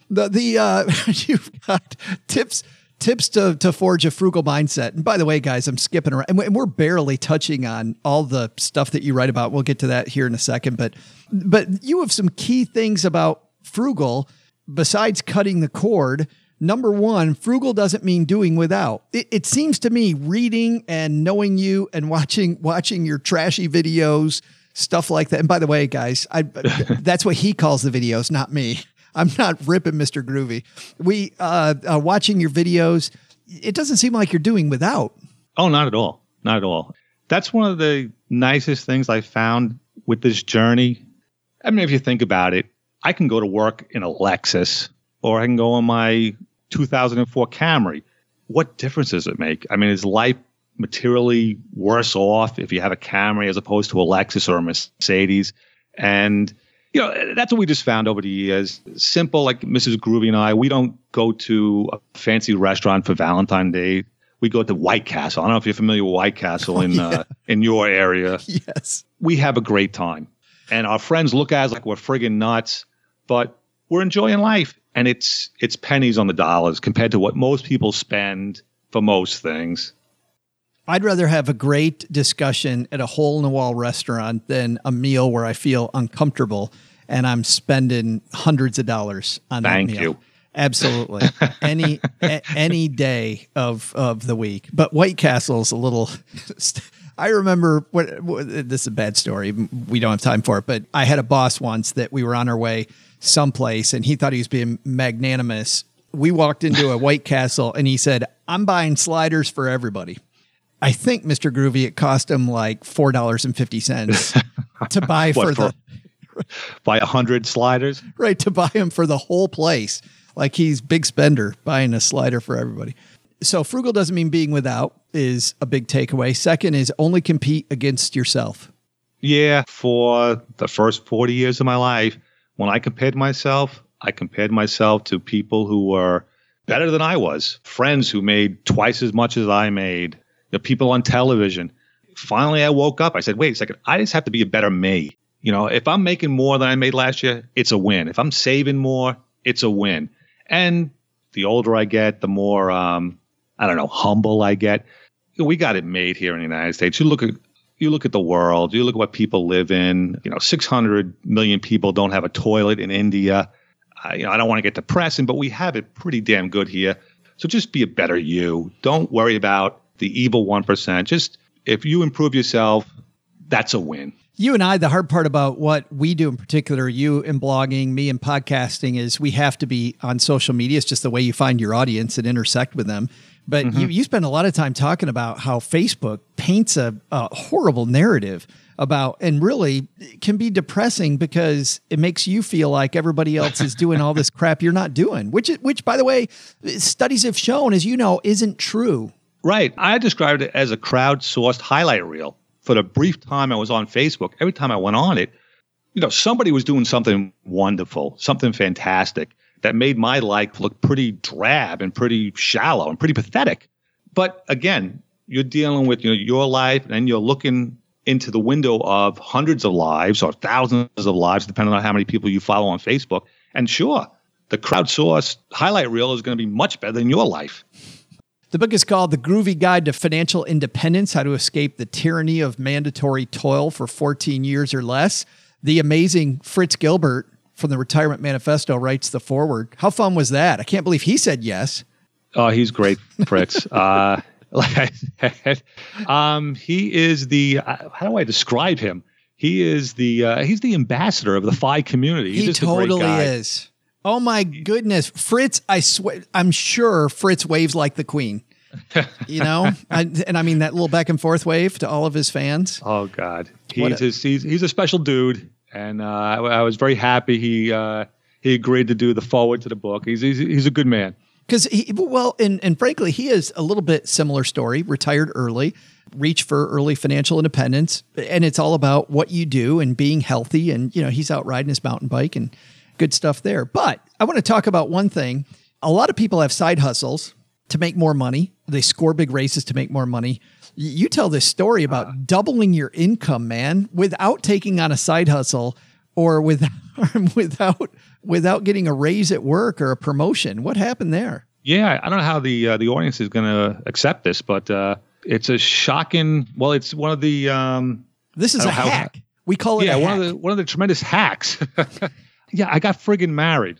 got tips to forge a frugal mindset. And by the way, guys, I'm skipping around and we're barely touching on all the stuff that you write about. We'll get to that here in a second, but you have some key things about frugal besides cutting the cord. Number one, frugal doesn't mean doing without. It seems to me reading and knowing you and watching your trashy videos, stuff like that. And by the way, guys, that's what he calls the videos, not me. I'm not ripping Mr. Groovy. We watching your videos, it doesn't seem like you're doing without. Oh, not at all. Not at all. That's one of the nicest things I found with this journey. I mean, if you think about it, I can go to work in a Lexus or I can go on my 2004 Camry. What difference does it make? I mean, is life materially worse off if you have a Camry as opposed to a Lexus or a Mercedes? And, that's what we just found over the years. Simple, like Mrs. Groovy and I, we don't go to a fancy restaurant for Valentine's Day. We go to White Castle. I don't know if you're familiar with White Castle in your area. Yes. We have a great time. And our friends look at us like we're friggin' nuts, but we're enjoying life. And it's pennies on the dollars compared to what most people spend for most things. I'd rather have a great discussion at a hole-in-the-wall restaurant than a meal where I feel uncomfortable and I'm spending hundreds of dollars on that meal. Thank you. Absolutely. Any day of the week. But White Castle's a little... I remember, this is a bad story. We don't have time for it, but I had a boss once that we were on our way someplace and he thought he was being magnanimous. We walked into a White Castle and he said, I'm buying sliders for everybody. I think, Mr. Groovy, it cost him like $4.50 to buy buy 100 sliders? Right, to buy them for the whole place. Like he's big spender buying a slider for everybody. So frugal doesn't mean being without is a big takeaway. Second is only compete against yourself. Yeah, for the first 40 years of my life, when I compared myself to people who were better than I was, friends who made twice as much as I made, the people on television. Finally, I woke up. I said, wait a second, I just have to be a better me. You know, if I'm making more than I made last year, it's a win. If I'm saving more, it's a win. And the older I get, the more, humble I get. We got it made here in the United States. You look at the world, you look at what people live in. 600 million people don't have a toilet in India. I don't want to get depressing, but we have it pretty damn good here. So just be a better you. Don't worry about the evil 1%. Just if you improve yourself, that's a win. You and I, the hard part about what we do in particular, you in blogging, me in podcasting, is we have to be on social media. It's just the way you find your audience and intersect with them. But you spend a lot of time talking about how Facebook paints a horrible narrative about, and really can be depressing because it makes you feel like everybody else is doing all this crap you're not doing, which by the way, studies have shown, as you know, isn't true. Right. I described it as a crowdsourced highlight reel. For the brief time I was on Facebook, every time I went on it, somebody was doing something wonderful, something fantastic that made my life look pretty drab and pretty shallow and pretty pathetic. But again, you're dealing with your life, and you're looking into the window of hundreds of lives or thousands of lives, depending on how many people you follow on Facebook. And sure, the crowdsourced highlight reel is going to be much better than your life. The book is called The Groovy Guide to Financial Independence, How to Escape the Tyranny of Mandatory Toil for 14 Years or Less. The amazing Fritz Gilbert from the Retirement Manifesto writes the foreword. How fun was that? I can't believe he said yes. Oh, he's great, Fritz. Like I said, he is the, how do I describe him? He's the ambassador of the FI community. He totally is. Oh my goodness. Fritz, I swear, I'm sure Fritz waves like the Queen, and I mean that little back and forth wave to all of his fans. Oh God. He's a special dude. And I was very happy he agreed to do the forward to the book. He's a good man. Because and frankly, he is a little bit similar story, retired early, reach for early financial independence. And it's all about what you do and being healthy. And, he's out riding his mountain bike and good stuff there. But I want to talk about one thing. A lot of people have side hustles to make more money. They score big races to make more money. You tell this story about doubling your income, man, without taking on a side hustle or without getting a raise at work or a promotion. What happened there? Yeah, I don't know how the audience is going to accept this, but it's a shocking. Well, it's one of the. This is a hack. We call it. Yeah, a hack. one of the tremendous hacks. Yeah, I got friggin' married.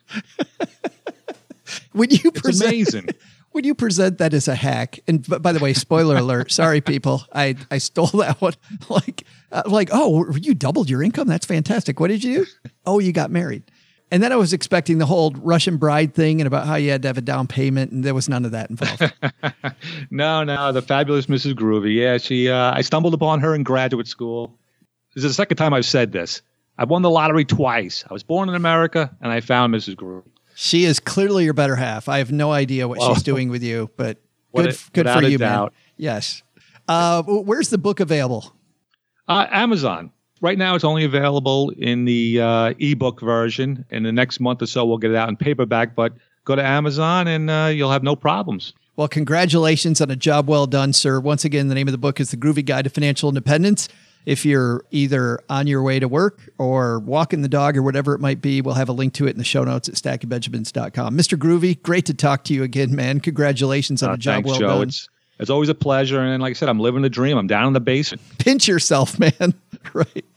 It's amazing. When you present that as a hack, and by the way, spoiler alert, sorry people, I stole that one. Oh, you doubled your income? That's fantastic. What did you do? Oh, you got married. And then I was expecting the whole Russian bride thing and about how you had to have a down payment, and there was none of that involved. No, the fabulous Mrs. Groovy. Yeah, I stumbled upon her in graduate school. This is the second time I've said this. I won the lottery twice. I was born in America, and I found Mrs. Groovy. She is clearly your better half. I have no idea what she's doing with you, but good for you, man. Yes. Where's the book available? Amazon. Right now, it's only available in the ebook version. In the next month or so, we'll get it out in paperback. But go to Amazon, and you'll have no problems. Well, congratulations on a job well done, sir. Once again, the name of the book is The Groovy Guide to Financial Independence. If you're either on your way to work or walking the dog or whatever it might be, we'll have a link to it in the show notes at stackingbenjamins.com. Mr. Groovy, great to talk to you again, man. Congratulations on a job well done. It's always a pleasure. And like I said, I'm living the dream. I'm down in the basement. Pinch yourself, man. Right.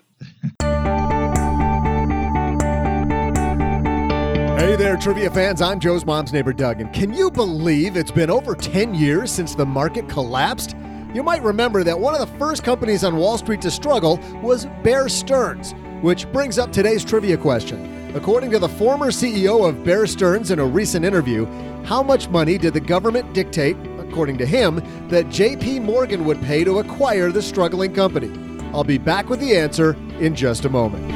Hey there, trivia fans. I'm Joe's mom's neighbor, Doug. And can you believe it's been over 10 years since the market collapsed? You might remember that one of the first companies on Wall Street to struggle was Bear Stearns, which brings up today's trivia question. According to the former CEO of Bear Stearns in a recent interview, how much money did the government dictate, according to him, that JP Morgan would pay to acquire the struggling company? I'll be back with the answer in just a moment.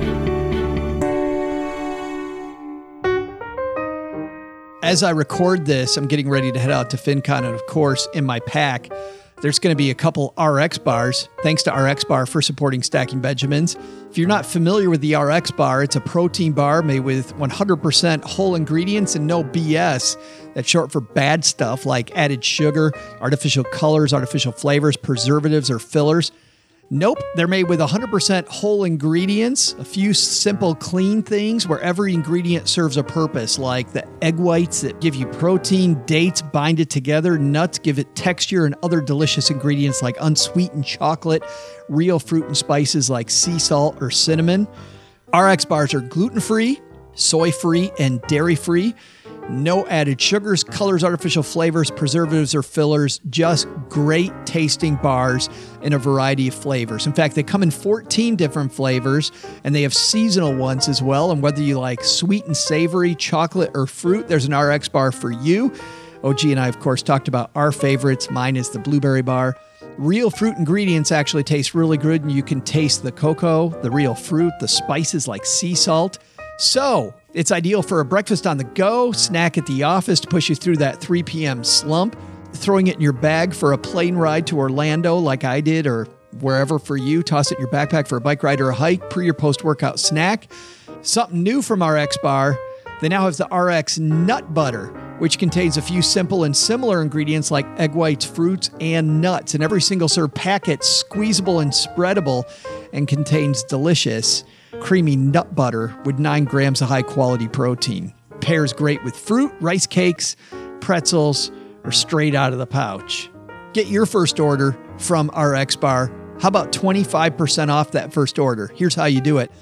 As I record this, I'm getting ready to head out to FinCon, and of course, in my pack, there's going to be a couple RX bars. Thanks to RX Bar for supporting Stacking Benjamins. If you're not familiar with the RX Bar, it's a protein bar made with 100% whole ingredients and no BS. That's short for bad stuff like added sugar, artificial colors, artificial flavors, preservatives, or fillers. Nope, they're made with 100% whole ingredients, a few simple, clean things where every ingredient serves a purpose, like the egg whites that give you protein, dates bind it together, nuts give it texture, and other delicious ingredients like unsweetened chocolate, real fruit and spices like sea salt or cinnamon. RX bars are gluten-free, soy-free, and dairy-free. No added sugars, colors, artificial flavors, preservatives, or fillers. Just great tasting bars in a variety of flavors. In fact, they come in 14 different flavors, and they have seasonal ones as well. And whether you like sweet and savory, chocolate, or fruit, there's an RX bar for you. OG and I, of course, talked about our favorites. Mine is the blueberry bar. Real fruit ingredients actually taste really good, and you can taste the cocoa, the real fruit, the spices like sea salt. So it's ideal for a breakfast on the go, snack at the office to push you through that 3 p.m. slump, throwing it in your bag for a plane ride to Orlando like I did, or wherever for you, toss it in your backpack for a bike ride or a hike, pre or post-workout snack. Something new from RX Bar, they now have the RX Nut Butter, which contains a few simple and similar ingredients like egg whites, fruits, and nuts. And every single serve packet's squeezable and spreadable and contains delicious creamy nut butter with 9 grams of high-quality protein. Pairs great with fruit, rice cakes, pretzels, or straight out of the pouch. Get your first order from RX Bar. How about 25% off that first order? Here's how you do it.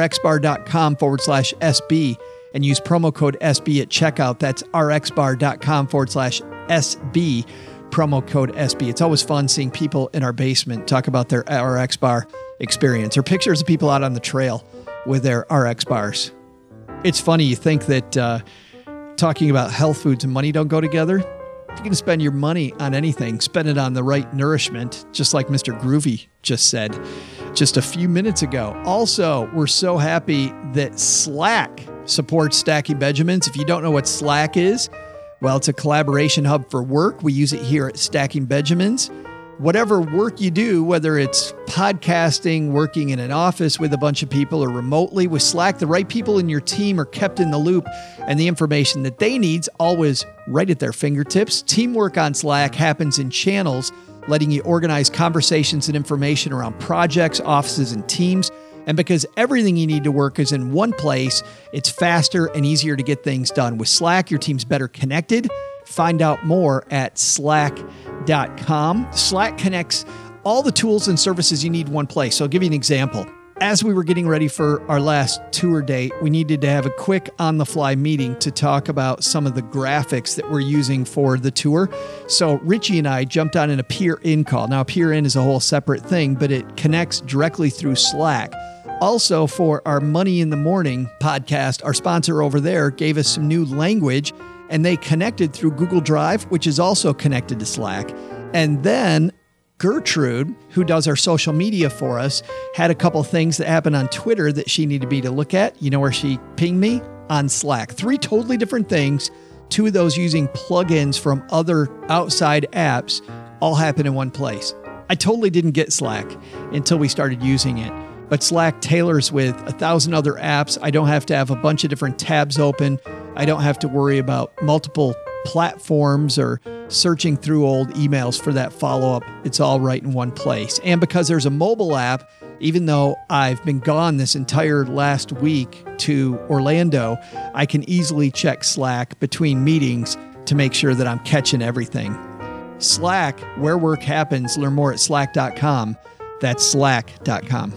rxbar.com/SB and use promo code SB at checkout. That's rxbar.com/SB, promo code SB. It's always fun seeing people in our basement talk about their RX Bar experience, or pictures of people out on the trail with their RX bars. It's funny, you think that talking about health foods and money don't go together. If you're going to spend your money on anything, spend it on the right nourishment, just like Mr. Groovy just said just a few minutes ago. Also, we're so happy that Slack supports Stacking Benjamins. If you don't know what Slack is, well, it's a collaboration hub for work. We use it here at Stacking Benjamins. Whatever work you do, whether it's podcasting, working in an office with a bunch of people, or remotely with Slack, the right people in your team are kept in the loop, and the information that they need's always right at their fingertips. Teamwork on Slack happens in channels, letting you organize conversations and information around projects, offices, and teams. And because everything you need to work is in one place, it's faster and easier to get things done. With Slack, your team's better connected. Find out more at slack.com. Slack connects all the tools and services you need in one place. So I'll give you an example. As we were getting ready for our last tour date, we needed to have a quick on-the-fly meeting to talk about some of the graphics that we're using for the tour. So Richie and I jumped on in a peer-in call. Now, peer-in is a whole separate thing, but it connects directly through Slack. Also, for our Money in the Morning podcast, our sponsor over there gave us some new language, and they connected through Google Drive, which is also connected to Slack. And then Gertrude, who does our social media for us, had a couple things that happened on Twitter that she needed me to look at. You know where she pinged me? On Slack. 3 totally different things. 2 of those using plugins from other outside apps all happen in one place. I totally didn't get Slack until we started using it. But Slack tailors with 1,000 other apps. I don't have to have a bunch of different tabs open. I don't have to worry about multiple platforms or searching through old emails for that follow-up. It's all right in one place. And because there's a mobile app, even though I've been gone this entire last week to Orlando, I can easily check Slack between meetings to make sure that I'm catching everything. Slack, where work happens. Learn more at slack.com. That's slack.com.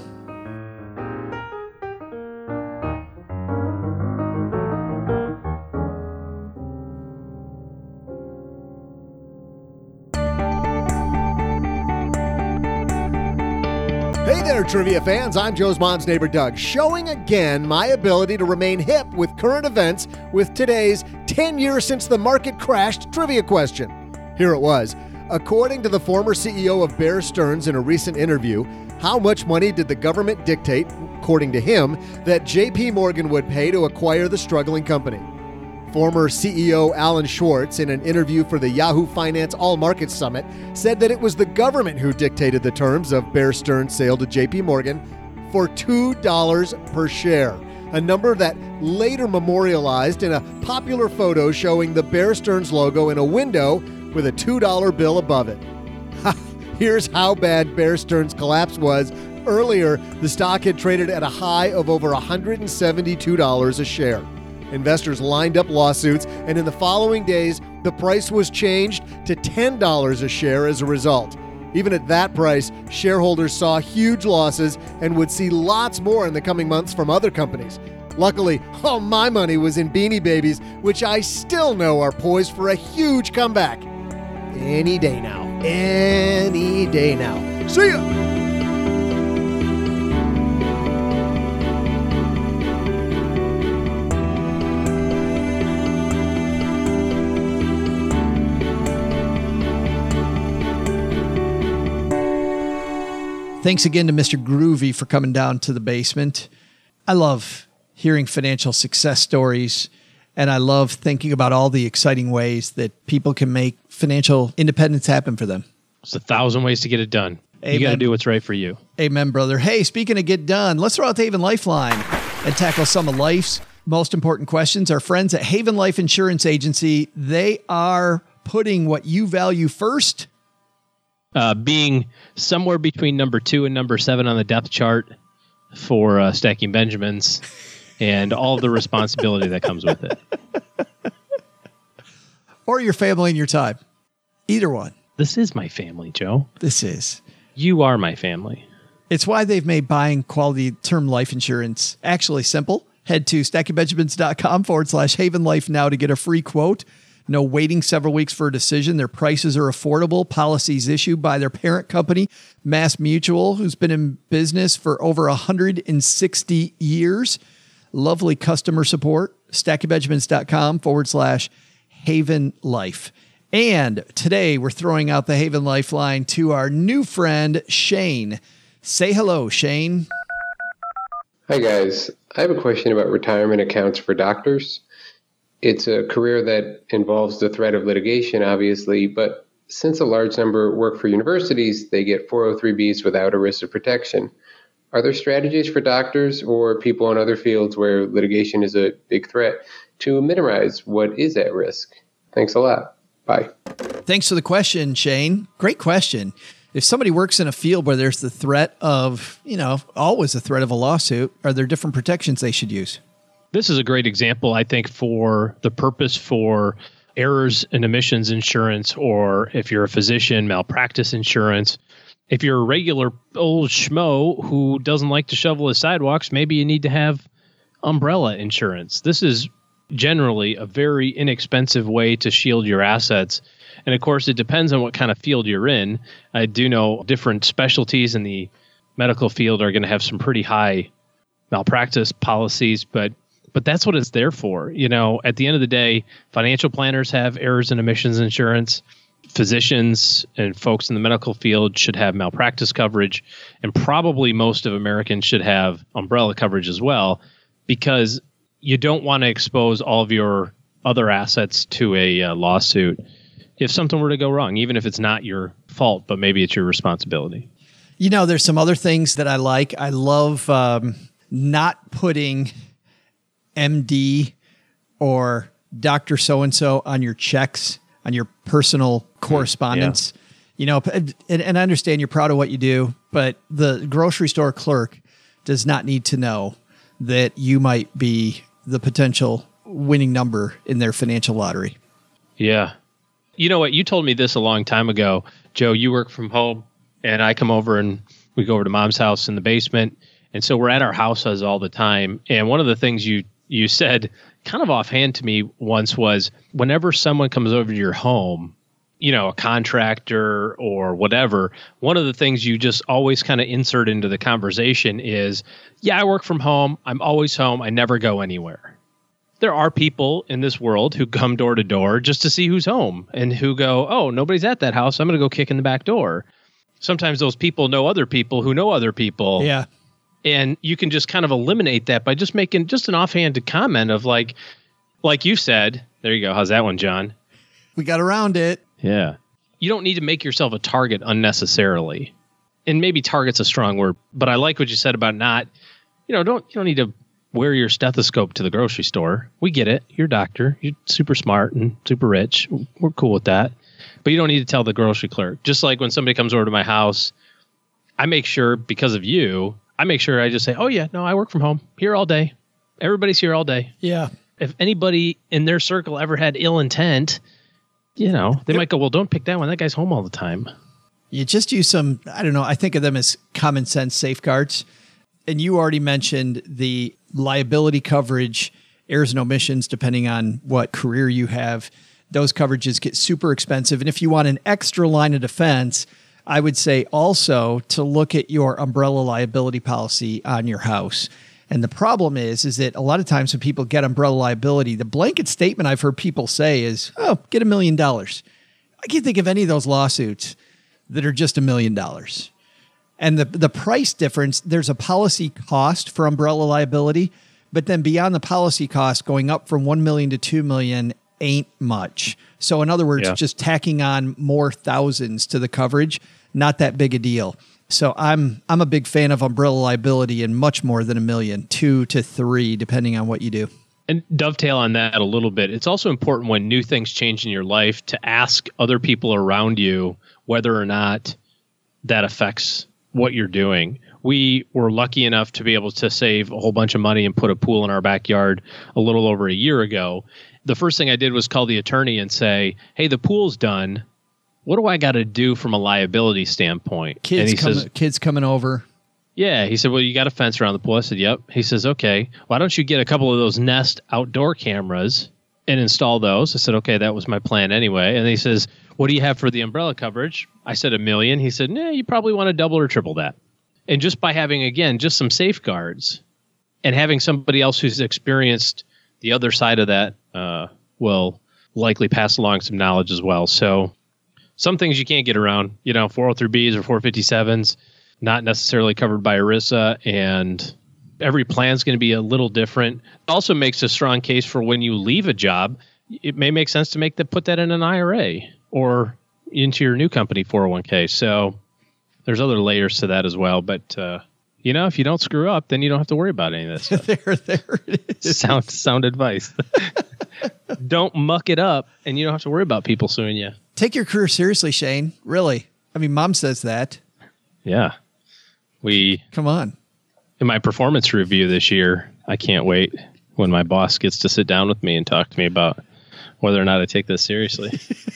Hey there, trivia fans. I'm Joe's mom's neighbor, Doug, showing again my ability to remain hip with current events with today's 10 years since the market crashed trivia question. Here it was. According to the former CEO of Bear Stearns in a recent interview, how much money did the government dictate, according to him, that JP Morgan would pay to acquire the struggling company? Former CEO Alan Schwartz, in an interview for the Yahoo Finance All Markets Summit, said that it was the government who dictated the terms of Bear Stearns' sale to JP Morgan for $2 per share, a number that later memorialized in a popular photo showing the Bear Stearns logo in a window with a $2 bill above it. Here's how bad Bear Stearns' collapse was. Earlier, the stock had traded at a high of over $172 a share. Investors lined up lawsuits, and in the following days, the price was changed to $10 a share as a result. Even at that price, shareholders saw huge losses and would see lots more in the coming months from other companies. Luckily, all my money was in Beanie Babies, which I still know are poised for a huge comeback. Any day now. Any day now. See ya! Thanks again to Mr. Groovy for coming down to the basement. I love hearing financial success stories, and I love thinking about all the exciting ways that people can make financial independence happen for them. There's 1,000 ways to get it done. Amen. You got to do what's right for you. Amen, brother. Hey, speaking of get done, let's throw out the Haven Lifeline and tackle some of life's most important questions. Our friends at Haven Life Insurance Agency, they are putting what you value first. Being somewhere between number 2 and number 7 on the depth chart for Stacking Benjamins and all the responsibility that comes with it. Or your family and your time. Either one. This is my family, Joe. This is. You are my family. It's why they've made buying quality term life insurance actually simple. Head to stackingbenjamins.com/Haven Life now to get a free quote. No waiting several weeks for a decision. Their prices are affordable. Policies issued by their parent company, Mass Mutual, who's been in business for over 160 years. Lovely customer support. stackingbenjamins.com/Haven Life. And today we're throwing out the Haven Lifeline to our new friend, Shane. Say hello, Shane. Hi, guys. I have a question about retirement accounts for doctors. It's a career that involves the threat of litigation, obviously, but since a large number work for universities, they get 403Bs without ERISA protection. Are there strategies for doctors or people in other fields where litigation is a big threat to minimize what is at risk? Thanks a lot. Bye. Thanks for the question, Shane. Great question. If somebody works in a field where there's the threat of, always the threat of a lawsuit, are there different protections they should use? This is a great example, I think, for the purpose for errors and omissions insurance, or if you're a physician, malpractice insurance. If you're a regular old schmo who doesn't like to shovel his sidewalks, maybe you need to have umbrella insurance. This is generally a very inexpensive way to shield your assets. And of course, it depends on what kind of field you're in. I do know different specialties in the medical field are going to have some pretty high malpractice policies, but that's what it's there for. At the end of the day, financial planners have errors and omissions insurance. Physicians and folks in the medical field should have malpractice coverage, and probably most of Americans should have umbrella coverage as well, because you don't want to expose all of your other assets to a lawsuit if something were to go wrong, even if it's not your fault, but maybe it's your responsibility. There's some other things that I like. I love not putting MD or Dr. So-and-so on your checks, on your personal correspondence. Yeah. And I understand you're proud of what you do, but the grocery store clerk does not need to know that you might be the potential winning number in their financial lottery. Yeah. You know what? You told me this a long time ago. Joe, you work from home, and I come over and we go over to Mom's house in the basement. And so we're at our houses all the time. And one of the things you said kind of offhand to me once was, whenever someone comes over to your home, you know, a contractor or whatever, one of the things you just always kind of insert into the conversation is, yeah, I work from home. I'm always home. I never go anywhere. There are people in this world who come door to door just to see who's home and who go, oh, nobody's at that house. I'm going to go kick in the back door. Sometimes those people know other people who know other people. Yeah. And you can just kind of eliminate that by just making just an offhanded comment of like you said, there you go. How's that one, John? We got around it. Yeah. You don't need to make yourself a target unnecessarily. And maybe target's a strong word, but I like what you said about not, you don't need to wear your stethoscope to the grocery store. We get it. You're a doctor. You're super smart and super rich. We're cool with that. But you don't need to tell the grocery clerk. Just like when somebody comes over to my house, I make sure, because of you, I make sure I just say, oh yeah, no, I work from home. Here all day. Everybody's here all day. Yeah. If anybody in their circle ever had ill intent, they might go, well, don't pick that one. That guy's home all the time. You just use some, I don't know, I think of them as common sense safeguards. And you already mentioned the liability coverage, errors and omissions, depending on what career you have. Those coverages get super expensive. And if you want an extra line of defense, I would say also to look at your umbrella liability policy on your house. And the problem is that a lot of times when people get umbrella liability, the blanket statement I've heard people say is, oh, get $1 million. I can't think of any of those lawsuits that are just $1 million. And the price difference, there's a policy cost for umbrella liability, but then beyond the policy cost, going up from $1 million to $2 million ain't much. So in other words, just tacking on more thousands to the coverage, not that big a deal. So I'm a big fan of umbrella liability and much more than $1 million, 2 to 3, depending on what you do. And dovetail on that a little bit. It's also important when new things change in your life to ask other people around you whether or not that affects what you're doing. We were lucky enough to be able to save a whole bunch of money and put a pool in our backyard a little over a year ago. The first thing I did was call the attorney and say, hey, the pool's done. What do I got to do from a liability standpoint? Kids coming over. Yeah. He said, well, you got a fence around the pool. I said, yep. He says, okay, why don't you get a couple of those Nest outdoor cameras and install those? I said, okay, that was my plan anyway. And he says, what do you have for the umbrella coverage? I said $1 million. He said, nah, you probably want to double or triple that. And just by having, again, just some safeguards and having somebody else who's experienced the other side of that will likely pass along some knowledge as well. So some things you can't get around, 403Bs or 457s, not necessarily covered by ERISA, and every plan is going to be a little different. It also makes a strong case for when you leave a job, it may make sense to put that in an IRA or into your new company 401k. So there's other layers to that as well. But, if you don't screw up, then you don't have to worry about any of this stuff. there it is. Sound advice. Don't muck it up, and you don't have to worry about people suing you. Take your career seriously, Shane. Really. I mean, Mom says that. Yeah. Come on. In my performance review this year, I can't wait when my boss gets to sit down with me and talk to me about whether or not I take this seriously.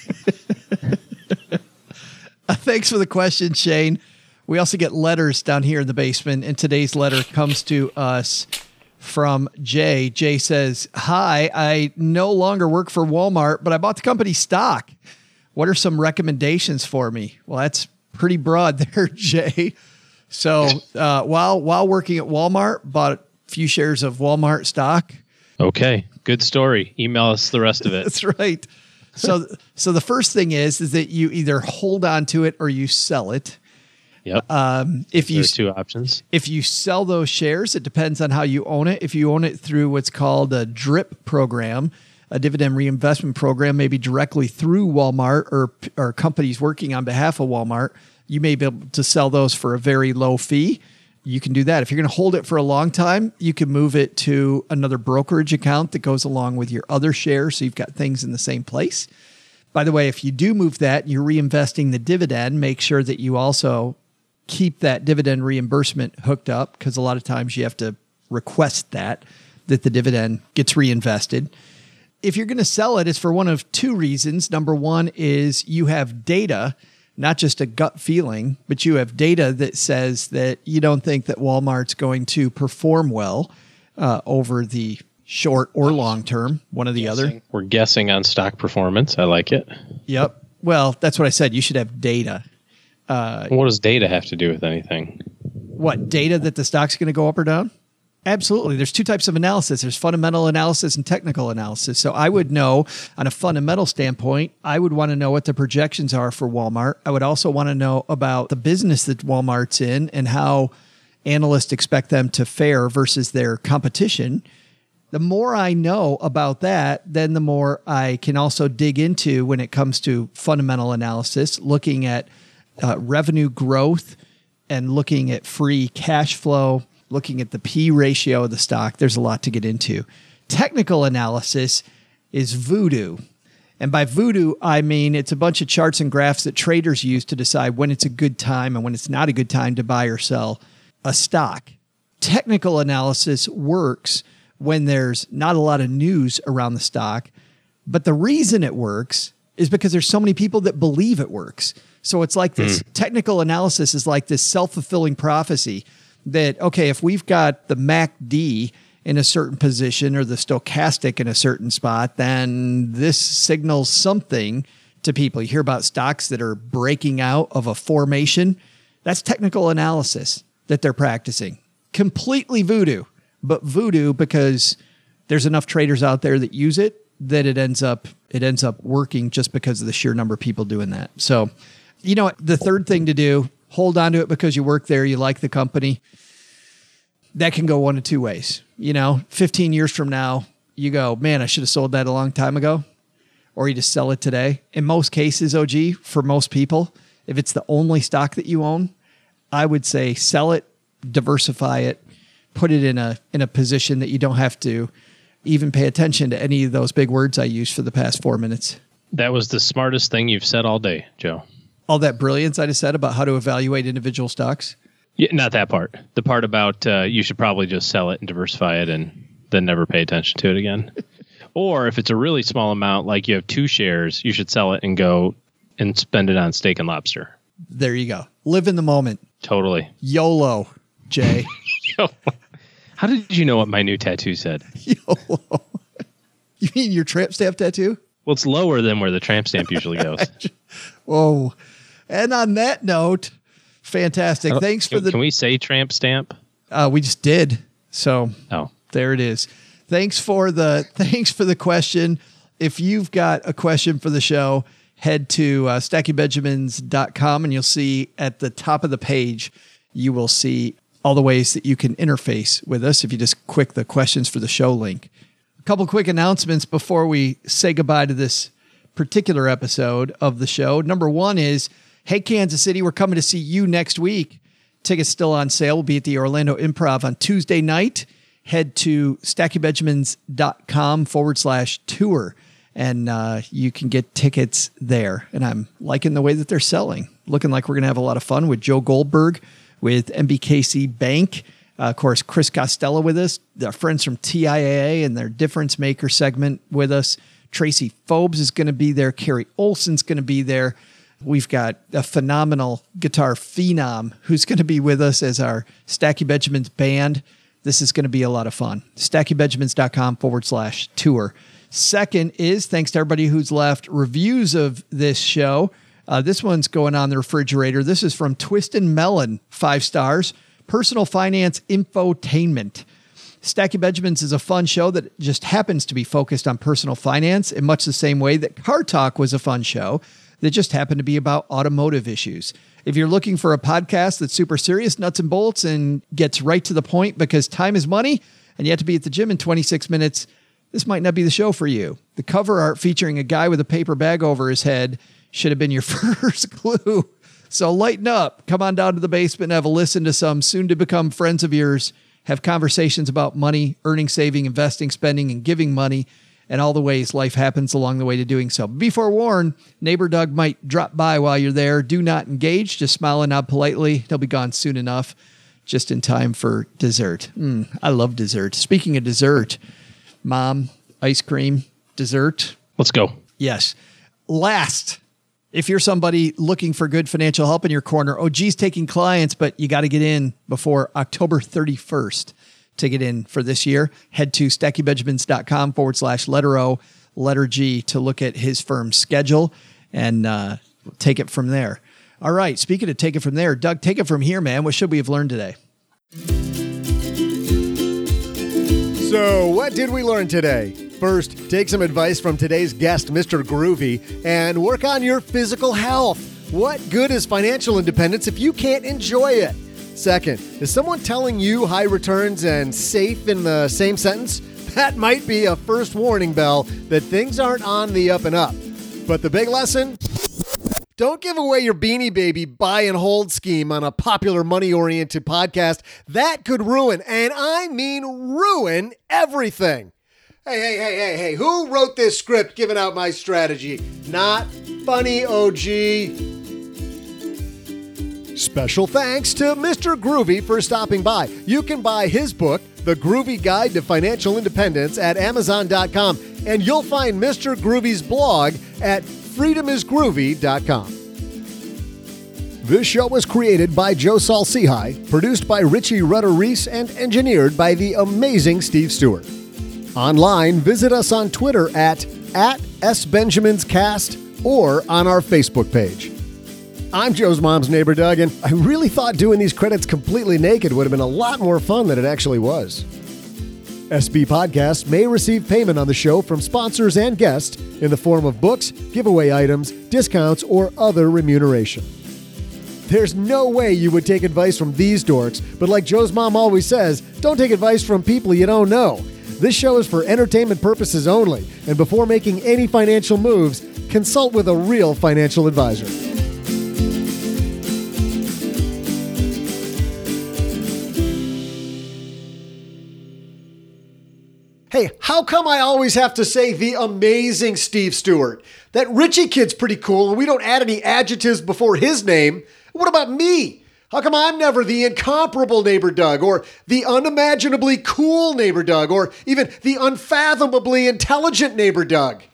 Thanks for the question, Shane. We also get letters down here in the basement, and today's letter comes to us from Jay. Jay says, hi, I no longer work for Walmart, but I bought the company stock. What are some recommendations for me? Well, that's pretty broad there, Jay. So while working at Walmart, bought a few shares of Walmart stock. Okay, good story. Email us the rest of it. That's right. So the first thing is that you either hold on to it or you sell it. Yep. There's two options. If you sell those shares, it depends on how you own it. If you own it through what's called a DRIP program, a dividend reinvestment program, maybe directly through Walmart or companies working on behalf of Walmart, you may be able to sell those for a very low fee. You can do that. If you're going to hold it for a long time, you can move it to another brokerage account that goes along with your other shares. So you've got things in the same place. By the way, if you do move that, you're reinvesting the dividend, make sure that you also keep that dividend reimbursement hooked up, because a lot of times you have to request that the dividend gets reinvested. if you're going to sell it, it's for one of two reasons. Number one is you have data, not just a gut feeling, but you have data that says that you don't think that Walmart's going to perform well over the short or long term, one or the other. We're guessing on stock performance. I like it. Yep. Well, that's what I said. You should have data. What does data have to do with anything? What, data that the stock's going to go up or down? Absolutely. There's two types of analysis. There's fundamental analysis and technical analysis. So I would know on a fundamental standpoint, I would want to know what the projections are for Walmart. I would also want to know about the business that Walmart's in and how analysts expect them to fare versus their competition. The more I know about that, then the more I can also dig into when it comes to fundamental analysis, looking at revenue growth and looking at free cash flow, looking at the P ratio of the stock. There's a lot to get into. Technical analysis is voodoo. And by voodoo, I mean it's a bunch of charts and graphs that traders use to decide when it's a good time and when it's not a good time to buy or sell a stock. Technical analysis works when there's not a lot of news around the stock. But the reason it works is because there's so many people that believe it works. So it's like this technical analysis is like this self-fulfilling prophecy that, okay, if we've got the MACD in a certain position or the stochastic in a certain spot, then this signals something to people. You hear about stocks that are breaking out of a formation. That's technical analysis that they're practicing. Completely voodoo, but voodoo because there's enough traders out there that use it that it ends up working just because of the sheer number of people doing that. So, you know, the third thing to do, hold on to it because you work there, you like the company. That can go one of two ways. 15 years from now, you go, man, I should have sold that a long time ago. Or you just sell it today. In most cases, OG, for most people, if it's the only stock that you own, I would say sell it, diversify it, put it in a position that you don't have to even pay attention to any of those big words I used for the past 4 minutes. That was the smartest thing you've said all day, Joe. All that brilliance I just said about how to evaluate individual stocks? Yeah, not that part. The part about you should probably just sell it and diversify it and then never pay attention to it again. Or if it's a really small amount, like you have 2 shares, you should sell it and go and spend it on steak and lobster. There you go. Live in the moment. Totally. YOLO, Jay. How did you know what my new tattoo said? YOLO. You mean your tramp stamp tattoo? Well, it's lower than where the tramp stamp usually goes. Whoa. And on that note, fantastic. Thanks for the... Can we say tramp stamp? We just did. So there it is. Thanks for the question. If you've got a question for the show, head to stackingbenjamins.com and you'll see at the top of the page, you will see all the ways that you can interface with us if you just click the questions for the show link. A couple quick announcements before we say goodbye to this particular episode of the show. Number one is, hey, Kansas City, we're coming to see you next week. Tickets still on sale. We'll be at the Orlando Improv on Tuesday night. Head to stackingbenjamins.com/tour and you can get tickets there. And I'm liking the way that they're selling. Looking like we're going to have a lot of fun with Joe Goldberg, with MBKC Bank. Of course, Chris Costello with us, our friends from TIAA and their Difference Maker segment with us. Tracy Phobes is going to be there. Carrie Olson's going to be there. We've got a phenomenal guitar phenom who's going to be with us as our Stacking Benjamins band. This is going to be a lot of fun. stackingbenjamins.com/tour. Second is, thanks to everybody who's left reviews of this show. This one's going on the refrigerator. This is from Twistin' Melon, 5 stars. Personal finance infotainment. Stacking Benjamins is a fun show that just happens to be focused on personal finance in much the same way that Car Talk was a fun show that just happened to be about automotive issues. If you're looking for a podcast that's super serious, nuts and bolts, and gets right to the point because time is money and you have to be at the gym in 26 minutes, this might not be the show for you. The cover art featuring a guy with a paper bag over his head should have been your first clue. So lighten up. Come on down to the basement and have a listen to some soon-to-become friends of yours have conversations about money, earning, saving, investing, spending, and giving money, and all the ways life happens along the way to doing so. Be forewarned, neighbor Doug might drop by while you're there. Do not engage. Just smile and nod politely. He'll be gone soon enough, just in time for dessert. I love dessert. Speaking of dessert, Mom, ice cream, dessert? Let's go. Yes. Last, if you're somebody looking for good financial help in your corner, OG's taking clients, but you got to get in before October 31st to get in for this year. Head to stackingbenjamins.com/letter O, letter G to look at his firm's schedule and take it from there. All right. Speaking of take it from there, Doug, take it from here, man. What should we have learned today? So, what did we learn today? First, take some advice from today's guest, Mr. Groovy, and work on your physical health. What good is financial independence if you can't enjoy it? Second, is someone telling you high returns and safe in the same sentence? That might be a first warning bell that things aren't on the up and up. But the big lesson? Don't give away your Beanie Baby buy and hold scheme on a popular money-oriented podcast. That could ruin, and I mean ruin, everything. Hey, who wrote this script giving out my strategy? Not funny, OG. Special thanks to Mr. Groovy for stopping by. You can buy his book, The Groovy Guide to Financial Independence, at Amazon.com, and you'll find Mr. Groovy's blog at freedomisgroovy.com. This show was created by Joe Saul-Sehy, produced by Richie Rutter-Reese, and engineered by the amazing Steve Stewart. Online, visit us on Twitter at @SBenjaminsCast or on our Facebook page. I'm Joe's mom's neighbor, Doug, and I really thought doing these credits completely naked would have been a lot more fun than it actually was. SB Podcasts may receive payment on the show from sponsors and guests in the form of books, giveaway items, discounts, or other remuneration. There's no way you would take advice from these dorks, but like Joe's mom always says, don't take advice from people you don't know. This show is for entertainment purposes only, and before making any financial moves, consult with a real financial advisor. Hey, how come I always have to say the amazing Steve Stewart? That Richie kid's pretty cool, and we don't add any adjectives before his name. What about me? How come I'm never the incomparable neighbor Doug, or the unimaginably cool neighbor Doug, or even the unfathomably intelligent neighbor Doug?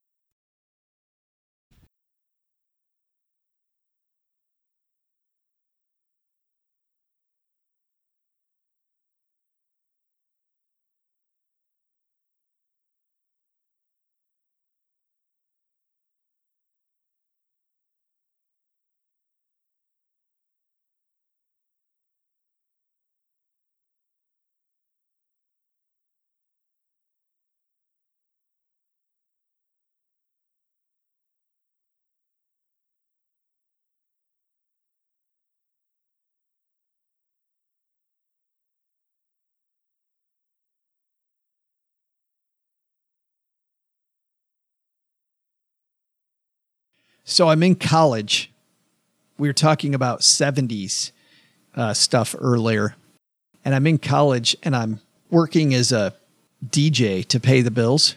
So I'm in college. We were talking about 70s stuff earlier. And I'm in college and I'm working as a DJ to pay the bills.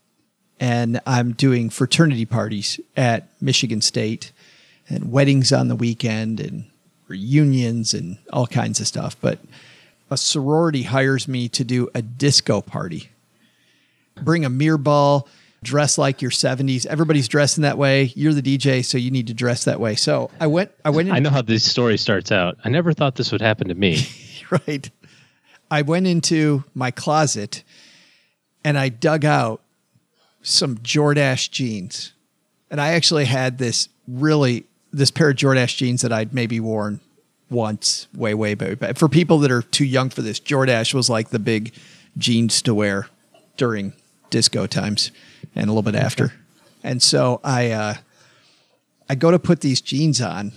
And I'm doing fraternity parties at Michigan State and weddings on the weekend and reunions and all kinds of stuff. But a sorority hires me to do a disco party. Bring a mirror ball, dress like your 70s. Everybody's dressing that way. You're the DJ, so you need to dress that way. So I went in. I know how this story starts out. I never thought this would happen to me. Right. I went into my closet and I dug out some Jordache jeans. And I actually had this pair of Jordache jeans that I'd maybe worn once way back. For people that are too young for this, Jordache was like the big jeans to wear during disco times and a little bit after. And so I go to put these jeans on,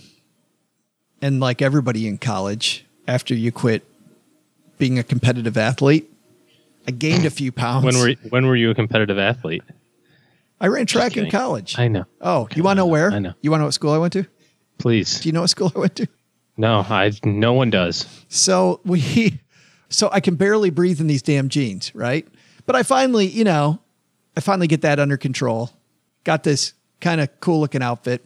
and like everybody in college, after you quit being a competitive athlete, I gained a few pounds. When were you a competitive athlete? I ran track in college. I know. Oh, you want to know where? I know. You want to know what school I went to? Please. Do you know what school I went to? No, no one does. So I can barely breathe in these damn jeans, right? But I finally get that under control. Got this kind of cool looking outfit,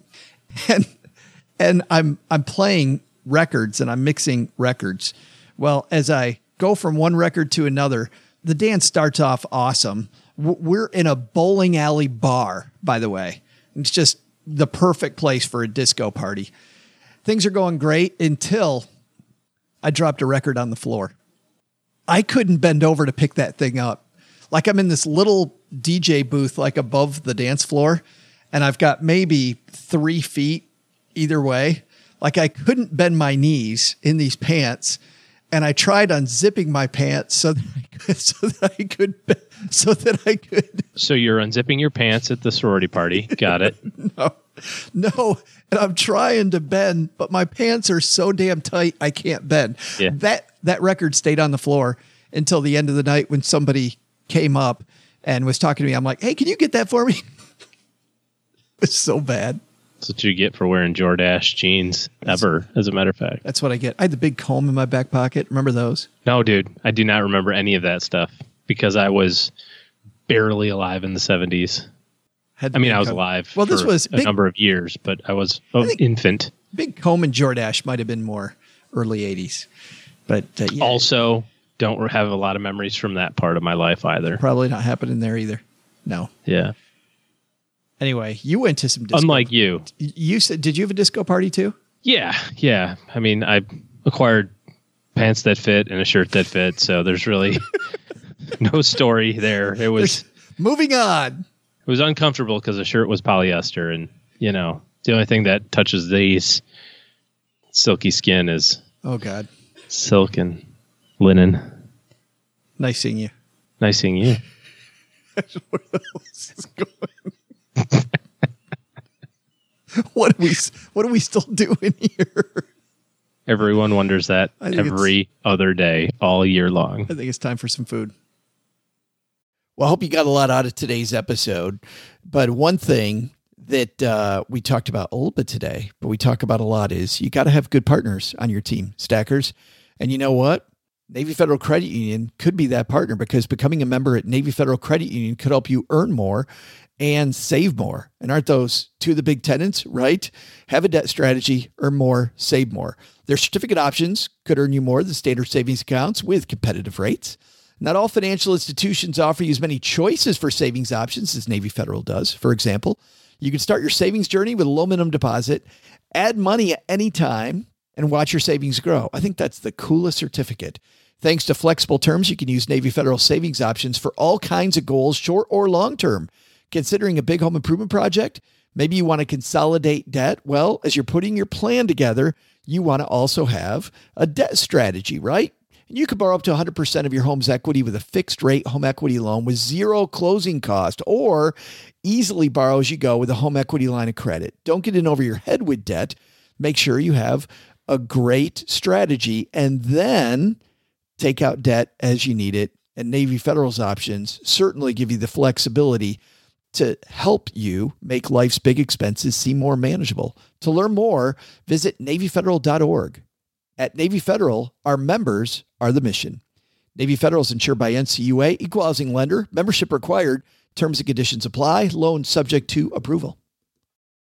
and I'm playing records and I'm mixing records. Well, as I go from one record to another, the dance starts off awesome, We're in a bowling alley bar, by the way. It's just the perfect place for a disco party. Things are going great until I dropped a record on the floor. I couldn't bend over to pick that thing up. Like I'm in this little DJ booth, like above the dance floor, and I've got maybe 3 feet either way. Like I couldn't bend my knees in these pants, and I tried unzipping my pants so that I could. So you're unzipping your pants at the sorority party. Got it. No. And I'm trying to bend, but my pants are so damn tight, I can't bend. Yeah. That record stayed on the floor until the end of the night when somebody came up and was talking to me. I'm like, hey, can you get that for me? It's so bad. That's what you get for wearing Jordache jeans ever, as a matter of fact. That's what I get. I had the big comb in my back pocket. Remember those? No, dude. I do not remember any of that stuff because I was barely alive in the 70s. I mean, I was alive for a number of years, but I was an infant. Big comb and Jordache might have been more early 80s. But yeah. Also, don't have a lot of memories from that part of my life either. Probably not happening there either. No. Yeah. Anyway, you went to some disco. Unlike you. You said, did you have a disco party too? Yeah. I mean, I acquired pants that fit and a shirt that fit, so there's really no story there. It was moving on. It was uncomfortable because the shirt was polyester, and the only thing that touches these silky skin is silk and linen. Nice seeing you. Nice seeing you. Where the hell is this going? What are we still doing here? Everyone wonders that every other day, all year long. I think it's time for some food. Well, I hope you got a lot out of today's episode. But one thing that we talked about a little bit today, but we talk about a lot, is you got to have good partners on your team, stackers. And you know what? Navy Federal Credit Union could be that partner, because becoming a member at Navy Federal Credit Union could help you earn more and save more. And aren't those two of the big tenets, right? Have a debt strategy, earn more, save more. Their certificate options could earn you more than standard savings accounts with competitive rates. Not all financial institutions offer you as many choices for savings options as Navy Federal does. For example, you can start your savings journey with a low minimum deposit, add money at any time, and watch your savings grow. I think that's the coolest certificate. Thanks to flexible terms, you can use Navy Federal savings options for all kinds of goals, short or long term. Considering a big home improvement project, maybe you want to consolidate debt. Well, as you're putting your plan together, you want to also have a debt strategy, right? And you can borrow up to 100% of your home's equity with a fixed rate home equity loan with zero closing cost, or easily borrow as you go with a home equity line of credit. Don't get in over your head with debt. Make sure you have a great strategy, and then take out debt as you need it. And Navy Federal's options certainly give you the flexibility to help you make life's big expenses seem more manageable. To learn more, visit NavyFederal.org. At Navy Federal, our members are the mission. Navy Federal is insured by NCUA, equal housing lender, membership required, terms and conditions apply, loan subject to approval.